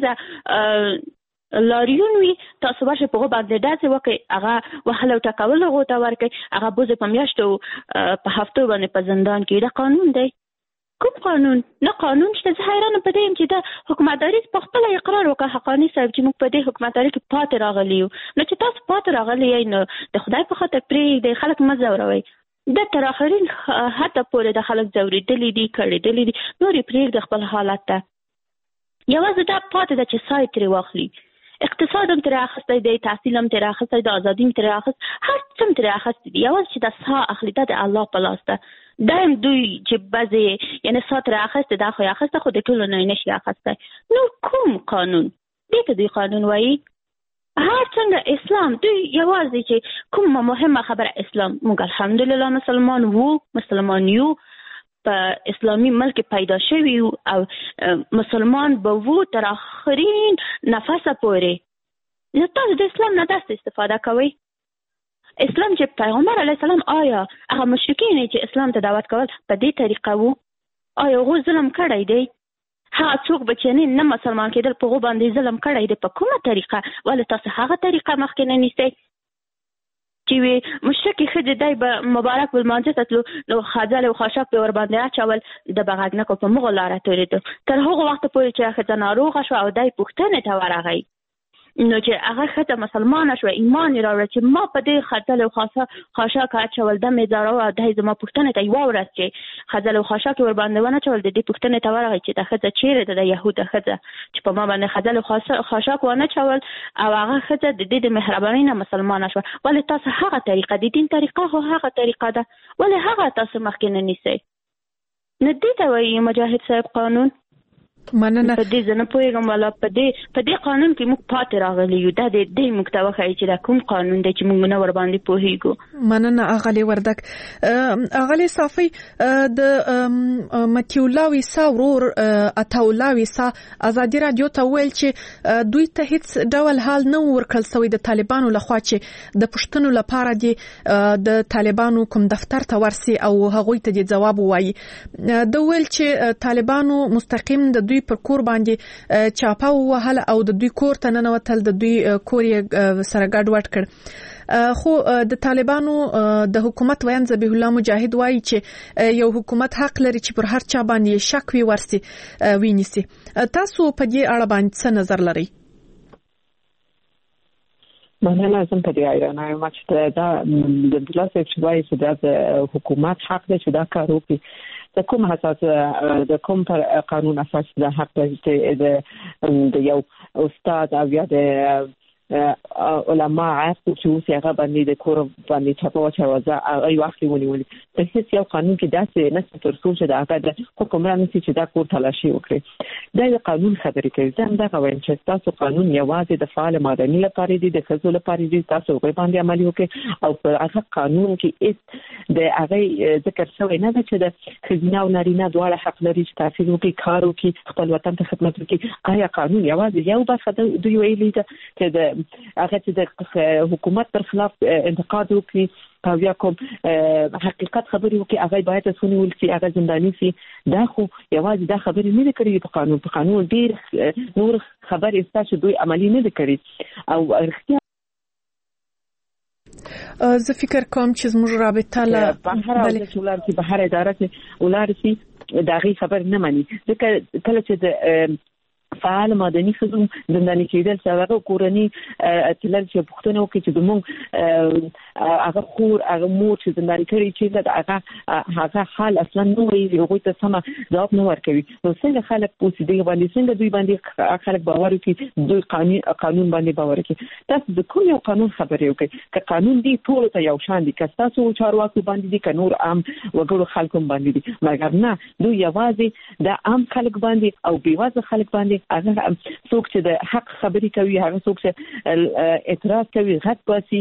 صلح‌آمیزه لاریون وي تاسو ورشئ په هغو باندې داسې وکړئ هغه وهل او ټکول هغو ته ورکړئ هغه بوځئ په میاشتو په هفتو باندې په زندان کې. دا قانون دی؟ کوم قانون؟ نه قانون شته. زه حیرانه په دې یم چې دا حکومتداري په خپله اقرار وکړه حقاني صاحب چې موږ په دې حکومتداري کې پاتې راغلي یو. نو چې تاسو پاتې راغلي یئ نو د خدای په خاطر پرېږدئ خلک مه ځوروئ. د تر آخرین حتی پورې د خلک ځورېدلي دي کړېدلي دي نور یې پرېږدئ خپل حالت ته. یوازې دا پاتې ده چې سای ترې واخلي. اقتصاد هم ترې اخیستی دی تحصیل هم ترې اخیستی د ازادي هم ترې اخیست هر څه هم ترې اخیستی دي یوازې چې دا سا اخلي دا د الله په لاس ده. دا هم دوی چې بعضې یعنې سا ترې اخیستی دا خو یې اخیسته خو د ټولو نه یې نشي اخیستی. نو کوم قانون؟ دې ته دوی قانون وایي. هر څنګه اسلام دوی یوازې چې کومه مهمه خبره اسلام موږ الحمدلله مسلمان وو مسلمان یو په اسلامي ملک پیدا شوي او مسلمان به وو تر آخرین نفسه پورې. نو تاسو د اسلام نه داسې استفاده کوئ. اسلام چې پیغمبر علیه السلام آیا هغه مشرکین چې اسلام ته دعوت کول په دې طریقه وو؟ آیا هغوی ظلم کړی دی؟ ها څوک به چې نه مسلمان کېدل په هغو باندې ظلم کړی دی په کومه طریقه، ولې تاسو هغه طریقه مخکې نه نیسئ چې وي مشرکې ښځې دی به مبارک بالمانځه ته تلو نو خځل او خاشاک به ورباندې اچول د به غږ نه کو په مغو لاره تېرېدو تر هغه وخته پورې چې ښځه ناروغه شوه او دی پوښتنې ته ورغی نو چې هغه ښځه مسلمانه شوه ایمان یې راوړه چې ما په دې خځل او خاشاک اچول ده مې ځاروه او دی زما پوښتنې ته یوه ورځ چې خځل او خاشاک یې ورباندې ونه اچول د دې پوښتنې ته ورغی چې دا ښځه چیرې ده د یهوده ښځه چې په ما باندې خځل او خاشاک ونه اچول او هغه ښځه د دې د مهربانۍ نه مسلمانه شوه. ولې تاسو هغه طریقه د دین طریقه خو هغه طریقه ده، ولې هغه تاسو مخکې نه نیسئ؟ نه دې ته وایي مجاهد صاحب قانون. مننه. په دې زنه پوهېږم والا په دې په دې قانون کې موږ پاتې راغلي یو، دا د دې موږ ته وښایي چې دا کوم قانون دی چې موږ نه ورباندې پوهېږو. مننه اغلې وردک. اغلې صافي د متي الله ویسا ورور عطا الله ویسا ازادي رادیو ته ویل چې دوی ته هیڅ ډول حال نه ورکړل شوی د طالبانو لخوا چې د پښتنو لپاره دي د طالبانو کوم دفتر ته ورسي او هغوی ته د جواب وایي. د ویل چې طالبانو مستقیم د دوی پر کور باندې چاپه وهل او د دوی کور ته ننوتل، د دوی کور یې سره ګډوډ کړ. خو د طالبانو د حکومت ویان ذبیح الله مجاهد وایي چې یو حکومت حق لري چې پر هر چا باندې شک وي ورسي وینيسي. تاسو په دې اړه باندې څه نظر لرئ؟ مننه. لازم په دې اړه نه مچ دا د دلاسه چې وایي چې د حکومت حق دی چې دا کار وکړي. د کوم اساس د کوم پر قانون اساس د حق د د یو استاد او یا د علماء عاقل چې اوس هغه باندې د کور باندې چاپه وچوازه هغه وخت ونیولي په هیڅ یو قانون کې داسې نه تر څو چې د هغه د حکمران چې دا کور تلاشي وکړي. دا د قانون خبرې کوي. دا همدغه وایم چې تاسو قانون یوازې د فعال مدني لپاره دی، د ښځو لپاره دی، تاسو هغه باندې عملي وکړي او په هغه قانون کې هیڅ د هغه ذکر شوی نه ده چې د ښځینه او نارینه دواړه حق لري چې تحصیل وکړي، کار وکړي، خپل وطن ته خدمت وکړي. آیا قانون یوازې یو برخه د دوی ویلي ده چې د هغه چې د حکومت پر خلاف انتقاد وکړي او یا کوم حقیقت خبرې وکړي هغه باید څونه ولسي هغه زنداني سي؟ دا خو یوازې دا خبرې نه کړې په قانون په قانون ډیر نور خبرې ستاسو دوی عملی نه کړې او رښتیا زه فکر کوم چې زموږ رابطه له بهر او د ولر کې بهر اداره کې ولر سي دا غي خبر نه مانی ځکه کله چې د فعال مدني خدمت زنداني کېدل سره کورنۍ تلل چې پښتنه وکړي چې دومره هغه خور هغه مور چې زنداني کړي چې هغه هغه حال اصلا نو وي هغه ته سم ځواب نه ورکوي. نو څنګه خلک پوسې دی باندې څنګه دوی باندې خلک باور کوي دوی قانون قانون باندې باور کوي. تاسو د کوم یو قانون خبرې وکړي که قانون دی ټول ته یو شان دي، که تاسو چارواکي باندې دي که نور عام وګړو خلکو باندې دي، مګر نه دوی یوازې د عام خلک باندې او بیوازه خلک باندې هغه څوک چې د حق خبرې کوي، هغه څوک چې اعتراض کوي، غږ باسي،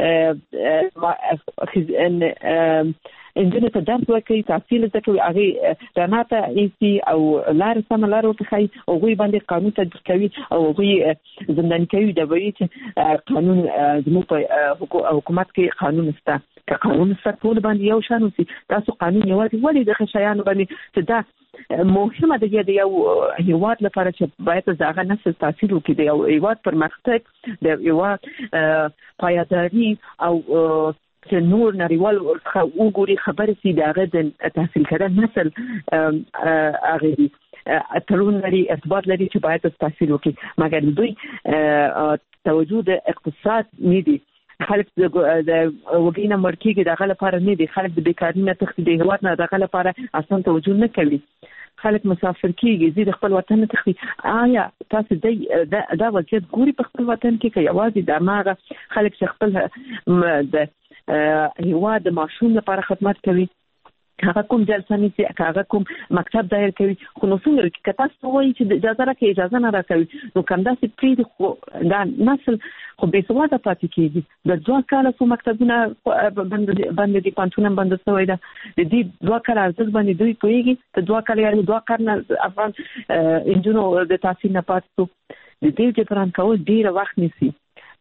انجنه ته درس ورکوي، تحصیل زده کوي، هغه رڼا ته ایسي او لار سم لار وکړي او هغوی باندې قانون تطبیق کوي او هغوی زنداني کوي. دا وایي چې قانون زموږ په حکومت کې قانون شته. که قانون شته ټول باندې یو شان وي. تاسو قانون یوازې ولې د خشایانو باندې چې دا مهمه ده د یو هیواد لپاره چې باید ځاګه نسل تحصیل وکړي، د یو هیواد پرمختګ، د یو پایداري او چې نور نړیوال وګوري خبرې سي دغه د تحصیل کړه نسل هغه دي تړون لري، ارتباط لري چې باید تحصیل وکړي. مګر دوی توجه د اقتصاد نه دي. خلک د وګینه مرکیږي دغه لپاره نه دي. خلک د بیکاری نه تخت دی هوات نه دغه لپاره اصلا توجه نه کوي. خلک مسافر کیږي زی د خپل وطن ته تختی. آیا تاسو د دا وضعیت ګوري په خپل وطن کې کې یوازې د ماغه خلک چې خپل د هیواد د ماشوم لپاره خدمت کوي، هغه کوم جلسه نیسي، هغه کوم مکتب دایر کوي، خو نو څنګه کې تاسو وایي چې اجازه راکړي اجازه نه راکوي، نو کوم داسې پری خو دا نسل خو به سواده پاتې کیږي. د دوه کاله سو مکتبونه باندې باندې پانتونه باندې سوې ده د دې دوه کاله ارزښت باندې دوی کوي. ته دوه کاله یعنی دوه کارنه افغان انجنونو د تحصیل نه پاتې د دې جبران کول ډیر وخت نیسي.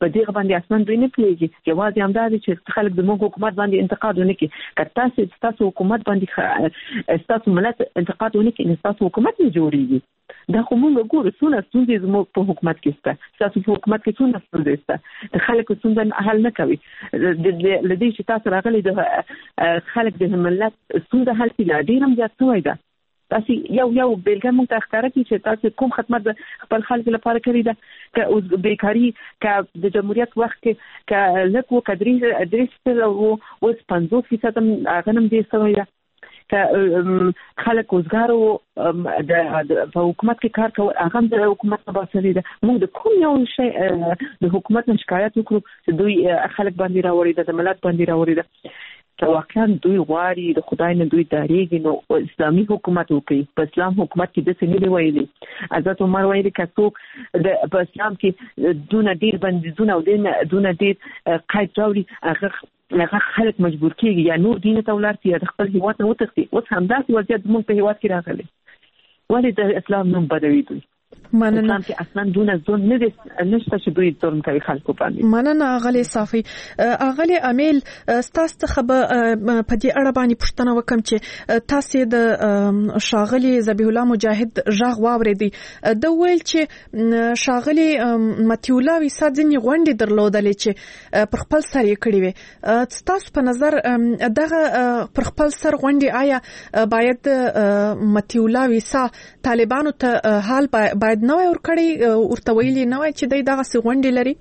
په دې باندې اسمان دوی نه پیږي یوازې همدا دي چې خلک د موږ حکومت باندې انتقاد ونه کوي کله تاسو تاسو حکومت باندې تاسو ملت انتقاد ونه کوي تاسو حکومت نه جوړیږي دا خو موږ ګورو څونه ستونزې زموږ په حکومت کې شته تاسو په حکومت کې څونه ستونزې شته د خلکو ستونزې حل نه کوي د دې چې تاسو راغلي د خلک د ملت ستونزې حل کړي ډیر هم زیات شوی ده تاسو یو یو بیلګه موږ ته ښکاره کړي چې تاسو کوم خدمت خپل خلکو لپاره کړی ده که اوس بیکاری که د جمهوریت وخت کې که لکه کډری ادریس او اوس پنځوس فیصد هغه هم دې سوی ده که خلک وزګارو د په حکومت کې کار کوي هغه د حکومت په باسري ده موږ د کوم یو شی د حکومت نه شکایت وکړو چې دوی خلک باندې راوړي د ملت باندې راوړي ده واقعا دوی غواړي د خدای نه دوی داریږي نو اسلامي حکومت وکړي په اسلام حکومت کې د څه نه ویلي حضرت عمر ویلي چې څوک د په اسلام کې دونه ډیر بندیزونه او دونه ډیر قید راوړي هغه هغه خلک مجبور کیږي یا نور دین ته ولرتي یا خپل هیواد نه وتښتي اوس همداسې وضعیت موږ په هیواد کې راغلی ولې د اسلام نوم بدوي دوی مننه چې اصلا دونه ظلم نه دي نشته چې دوی ظلم کوي خلکو باندې مننه اغلی صافي اغلی امیل ستاسو څخه په دې اړه باندې پوښتنه وکم چې تاسو د شاغلی ذبیح الله مجاهد ژغ واوریدي د ویل چې شاغلی متي الله ویسا ځنی غونډې درلودلې چې پر خپل سر یې کړې وي تاسو په نظر دغه پر خپل سر غونډې آیا باید متي الله ویسا طالبانو ته حال باید نو ور کړی ورته ویلي نو چې دای دغه سی غونډې لري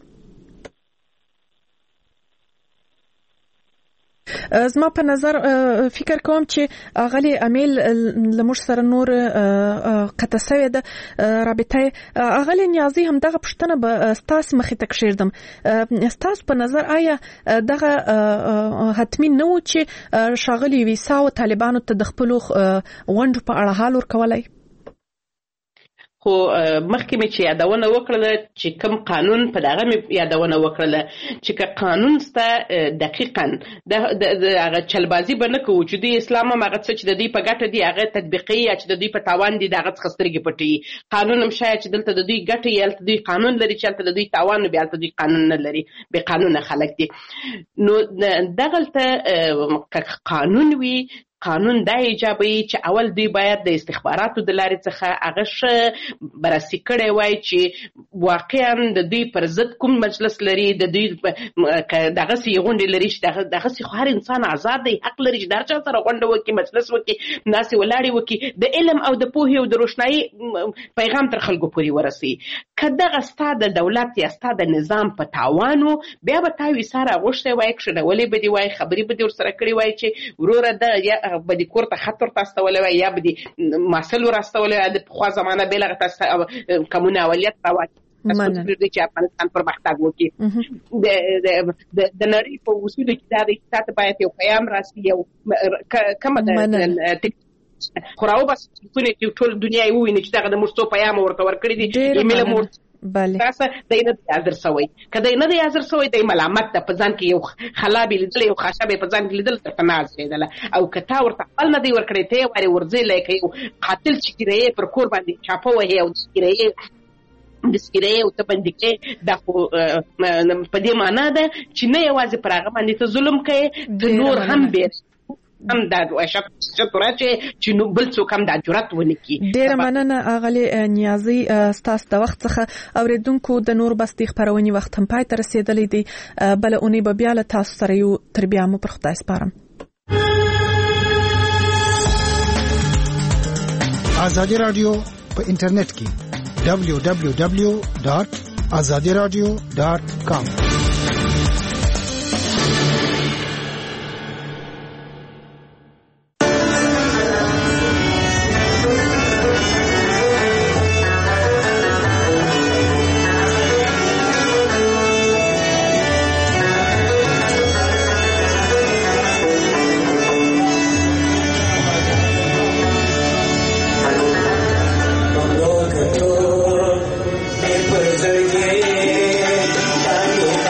زما په نظر فکر کوم چې اغلی امیل لمر سره نور قطع سوی ده رابطه اغلی نیازي هم دغه پښتنه به ستاس مخې تک شیردم ستاس په نظر آیا دغه حتمی نو چې شاغلی ویسا او طالبانو ته د خپل غونډو په اړه حال ورکولای خو مخکې مې چې یادونه وکړله چې کوم قانون په دغه مې یادونه وکړله چې که قانون سته دقیقاً د هغه چلبازي به نه کوو چې دوی اسلام هم هغه څه چې د دوی په ګټه دي هغه تطبیقي یا چې د دوی په تاوان دي د هغه څخه سترګې پټوي قانون هم شاید چې دلته د دوی ګټې یا هلته دوی قانون لري چې هلته د دوی تاوان بیا هلته دوی قانون نه لري بې قانونه خلک دي نو دغلته قانون وي قانون دا ایجابوي چې اول دوی باید د استخباراتو د لارې څخه هغه ښه بررسي کړی وای چې واقعا د دوی پر ضد کوم مجلس لري د دوی دغسې غونډې لري چې دغسې خو هر انسان آزاد دی حق لري چې د هر چا سره غونډه وکړي مجلس وکړي ناستې ولاړې وکړي د علم او د پوهې او د روښنایي پیغام تر خلکو پورې ورسوي که دغه ستا د دولت یا ستا د نظام په تاوان و بیا به تا ویسار اغوښتی وای کښېنولې به دې وای خبرې به دې ورسره کړې وای چې وروره د به دې کور ته خط ورته استولی وای یا به دې ماسل ور استولی وای د پخوا زمانه بېلغه تاسو کمونه اولیت راواچي تاسو پرېږدئ چې افغانستان پرمختګ وکړي د نړۍ په اصولو کې دا دی چې تا ته باید یو پیام راسي یو کومه د خو راوباسي ټلیفون یې ټول دنیا یې وویني چې دغه د موږ څو پیامه ورته ورکړي دي ایمیل مو بله تاسو دای نه حاضر شوی کله نه دی حاضر شوی د ملامت ته په ځان کې یو خلابي لیدل یو خشبه په ځان کې لیدل تر تناز لیدل او کته ورته خپل نه دی ورکړی ته وری ورځي لکه قاتل چې کیږي پر کور باندې چاپو وهي او کیږي د سکیرې او ته باندې کې د په دې معنا ده چې نه یوازې پر هغه باندې ته ظلم کوي د نور هم به هم دا شت چې چې نو بل څوک هم دا جرأت ونه کړي ډېر مننه اغلی نیازي ستاسو د وخت څخه اوریدونکو د نور بستي خبرونې وخت هم پای ته رسیدلې دي بل اونۍ به بیا له تاسو سره یو تر بیا مو پر خدای سپارم ازادي رادیو په انټرنیټ کې دبلیو دبلیو دبلیو ډاٹ ازادي رادیو ډاٹ کام Jai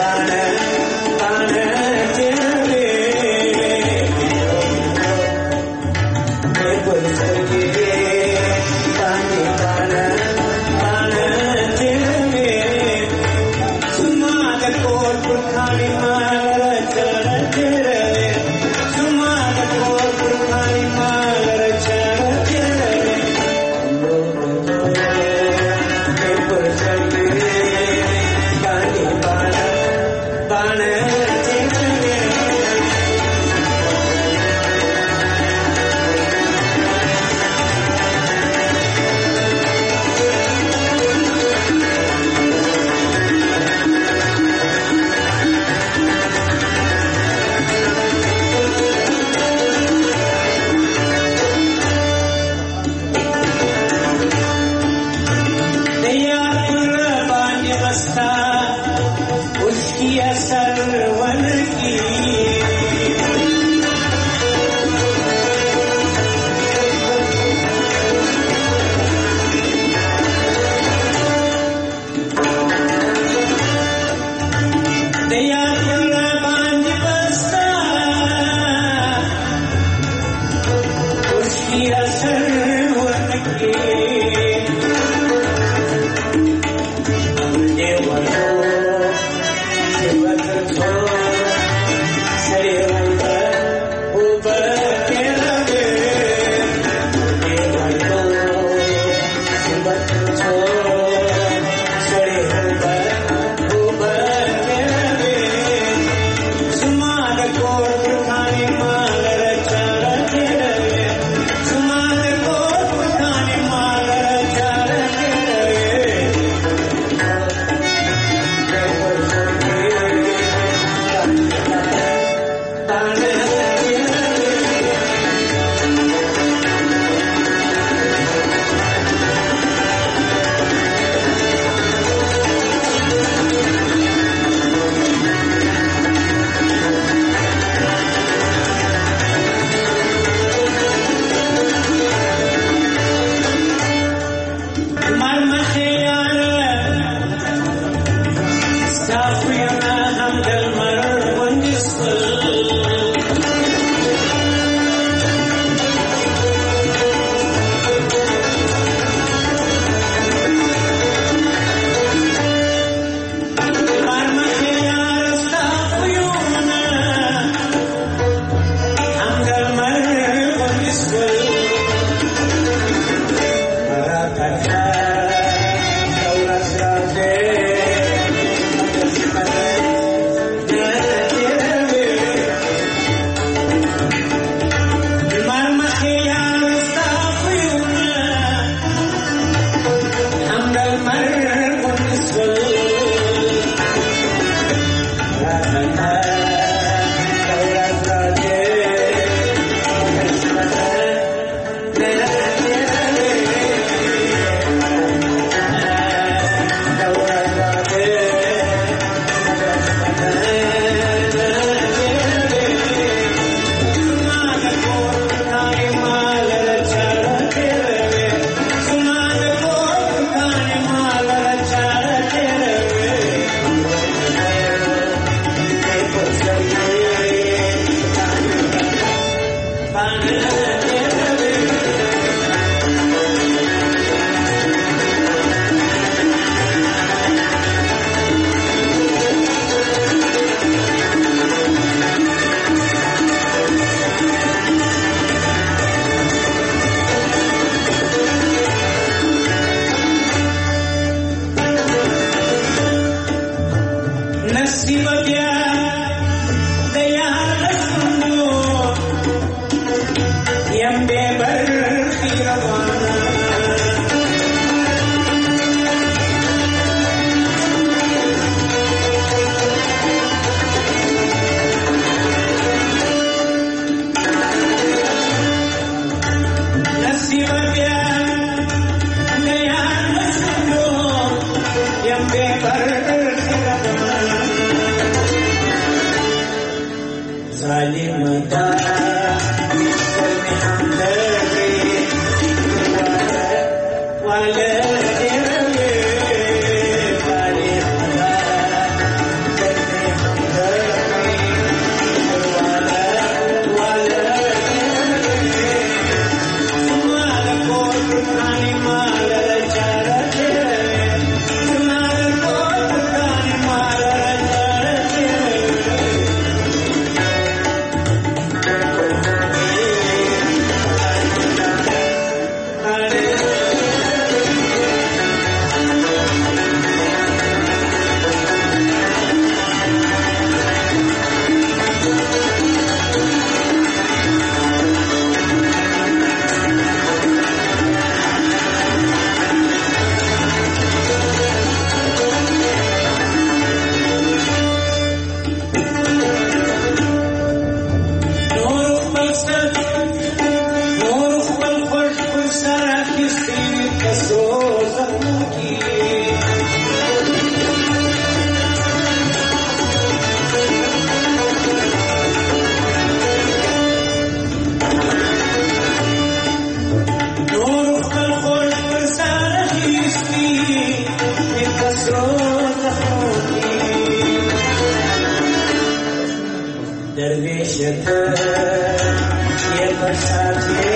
درویش ته یې پښاته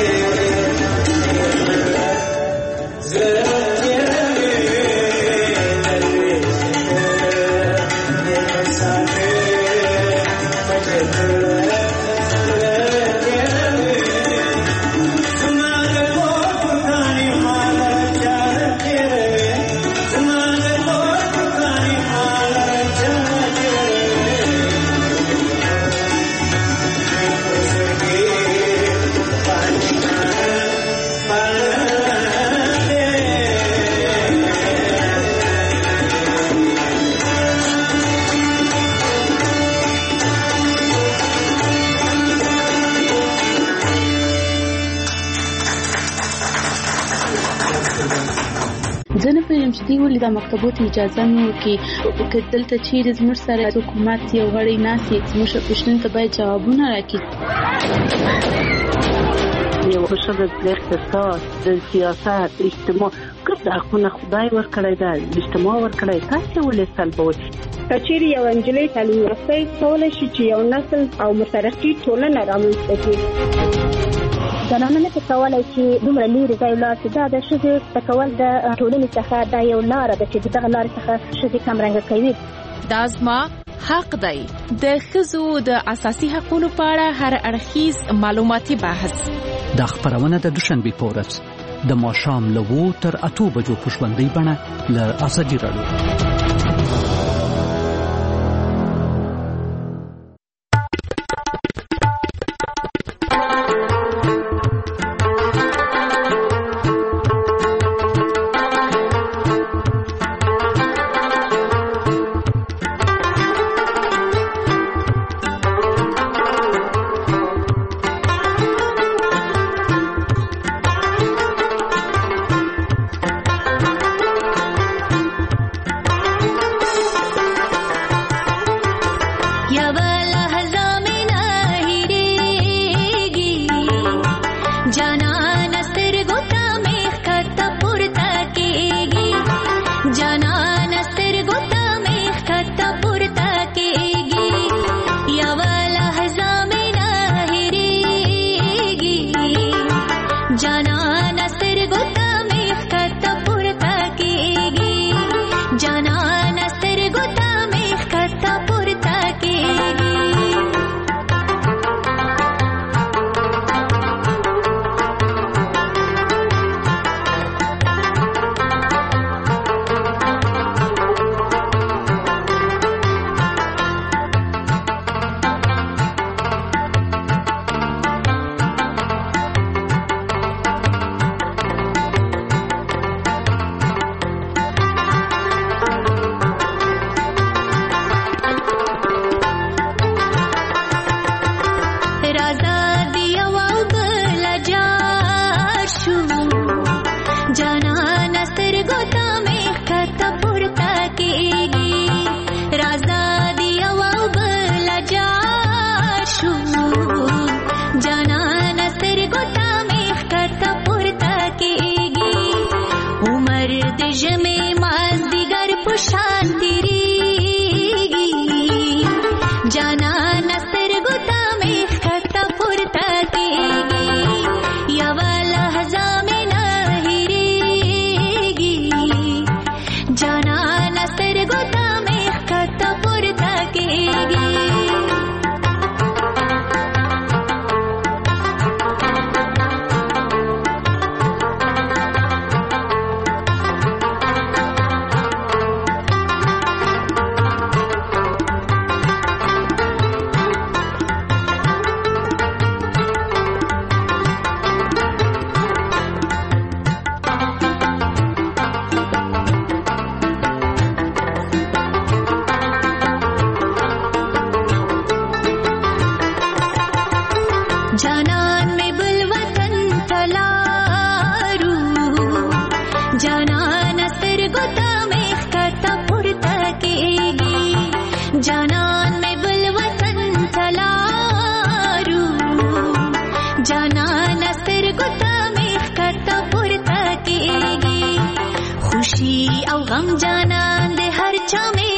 زه دی ولې د مکتبونو اجازه نه ورکړي چې دلته چیرې زموږ سره حکومت یو غړی ناسي زموږ پښتون ته باید جوابونه راکړي. یو شبه د اقتصاد د سیاست اجتماع ګرد حقونه خدای ورکړی دا اجتماع ورکړی تاسو ولې سلبوي کچېری یو انجلۍ تعلیم یافته کولای شي چې یو نسل او مترقي ټولنه رامنځته کړي. زنانه نه کولای چې دومره لري ځای لا چې دا د شذ تکول د ټولنې څخه دا یو لار ده چې دغه لار څخه شذ کم رنګ کوي. دا زما حق دی. د ښځو د اساسي حقوقو په اړه هر اړخیز معلوماتي بحث د خبرونه د دوشنبه په ورځ د ماښام له وو تر اته بجو په ژوندۍ بڼه له ازادي راډیو. खुशी और गम जाना दे हर चा में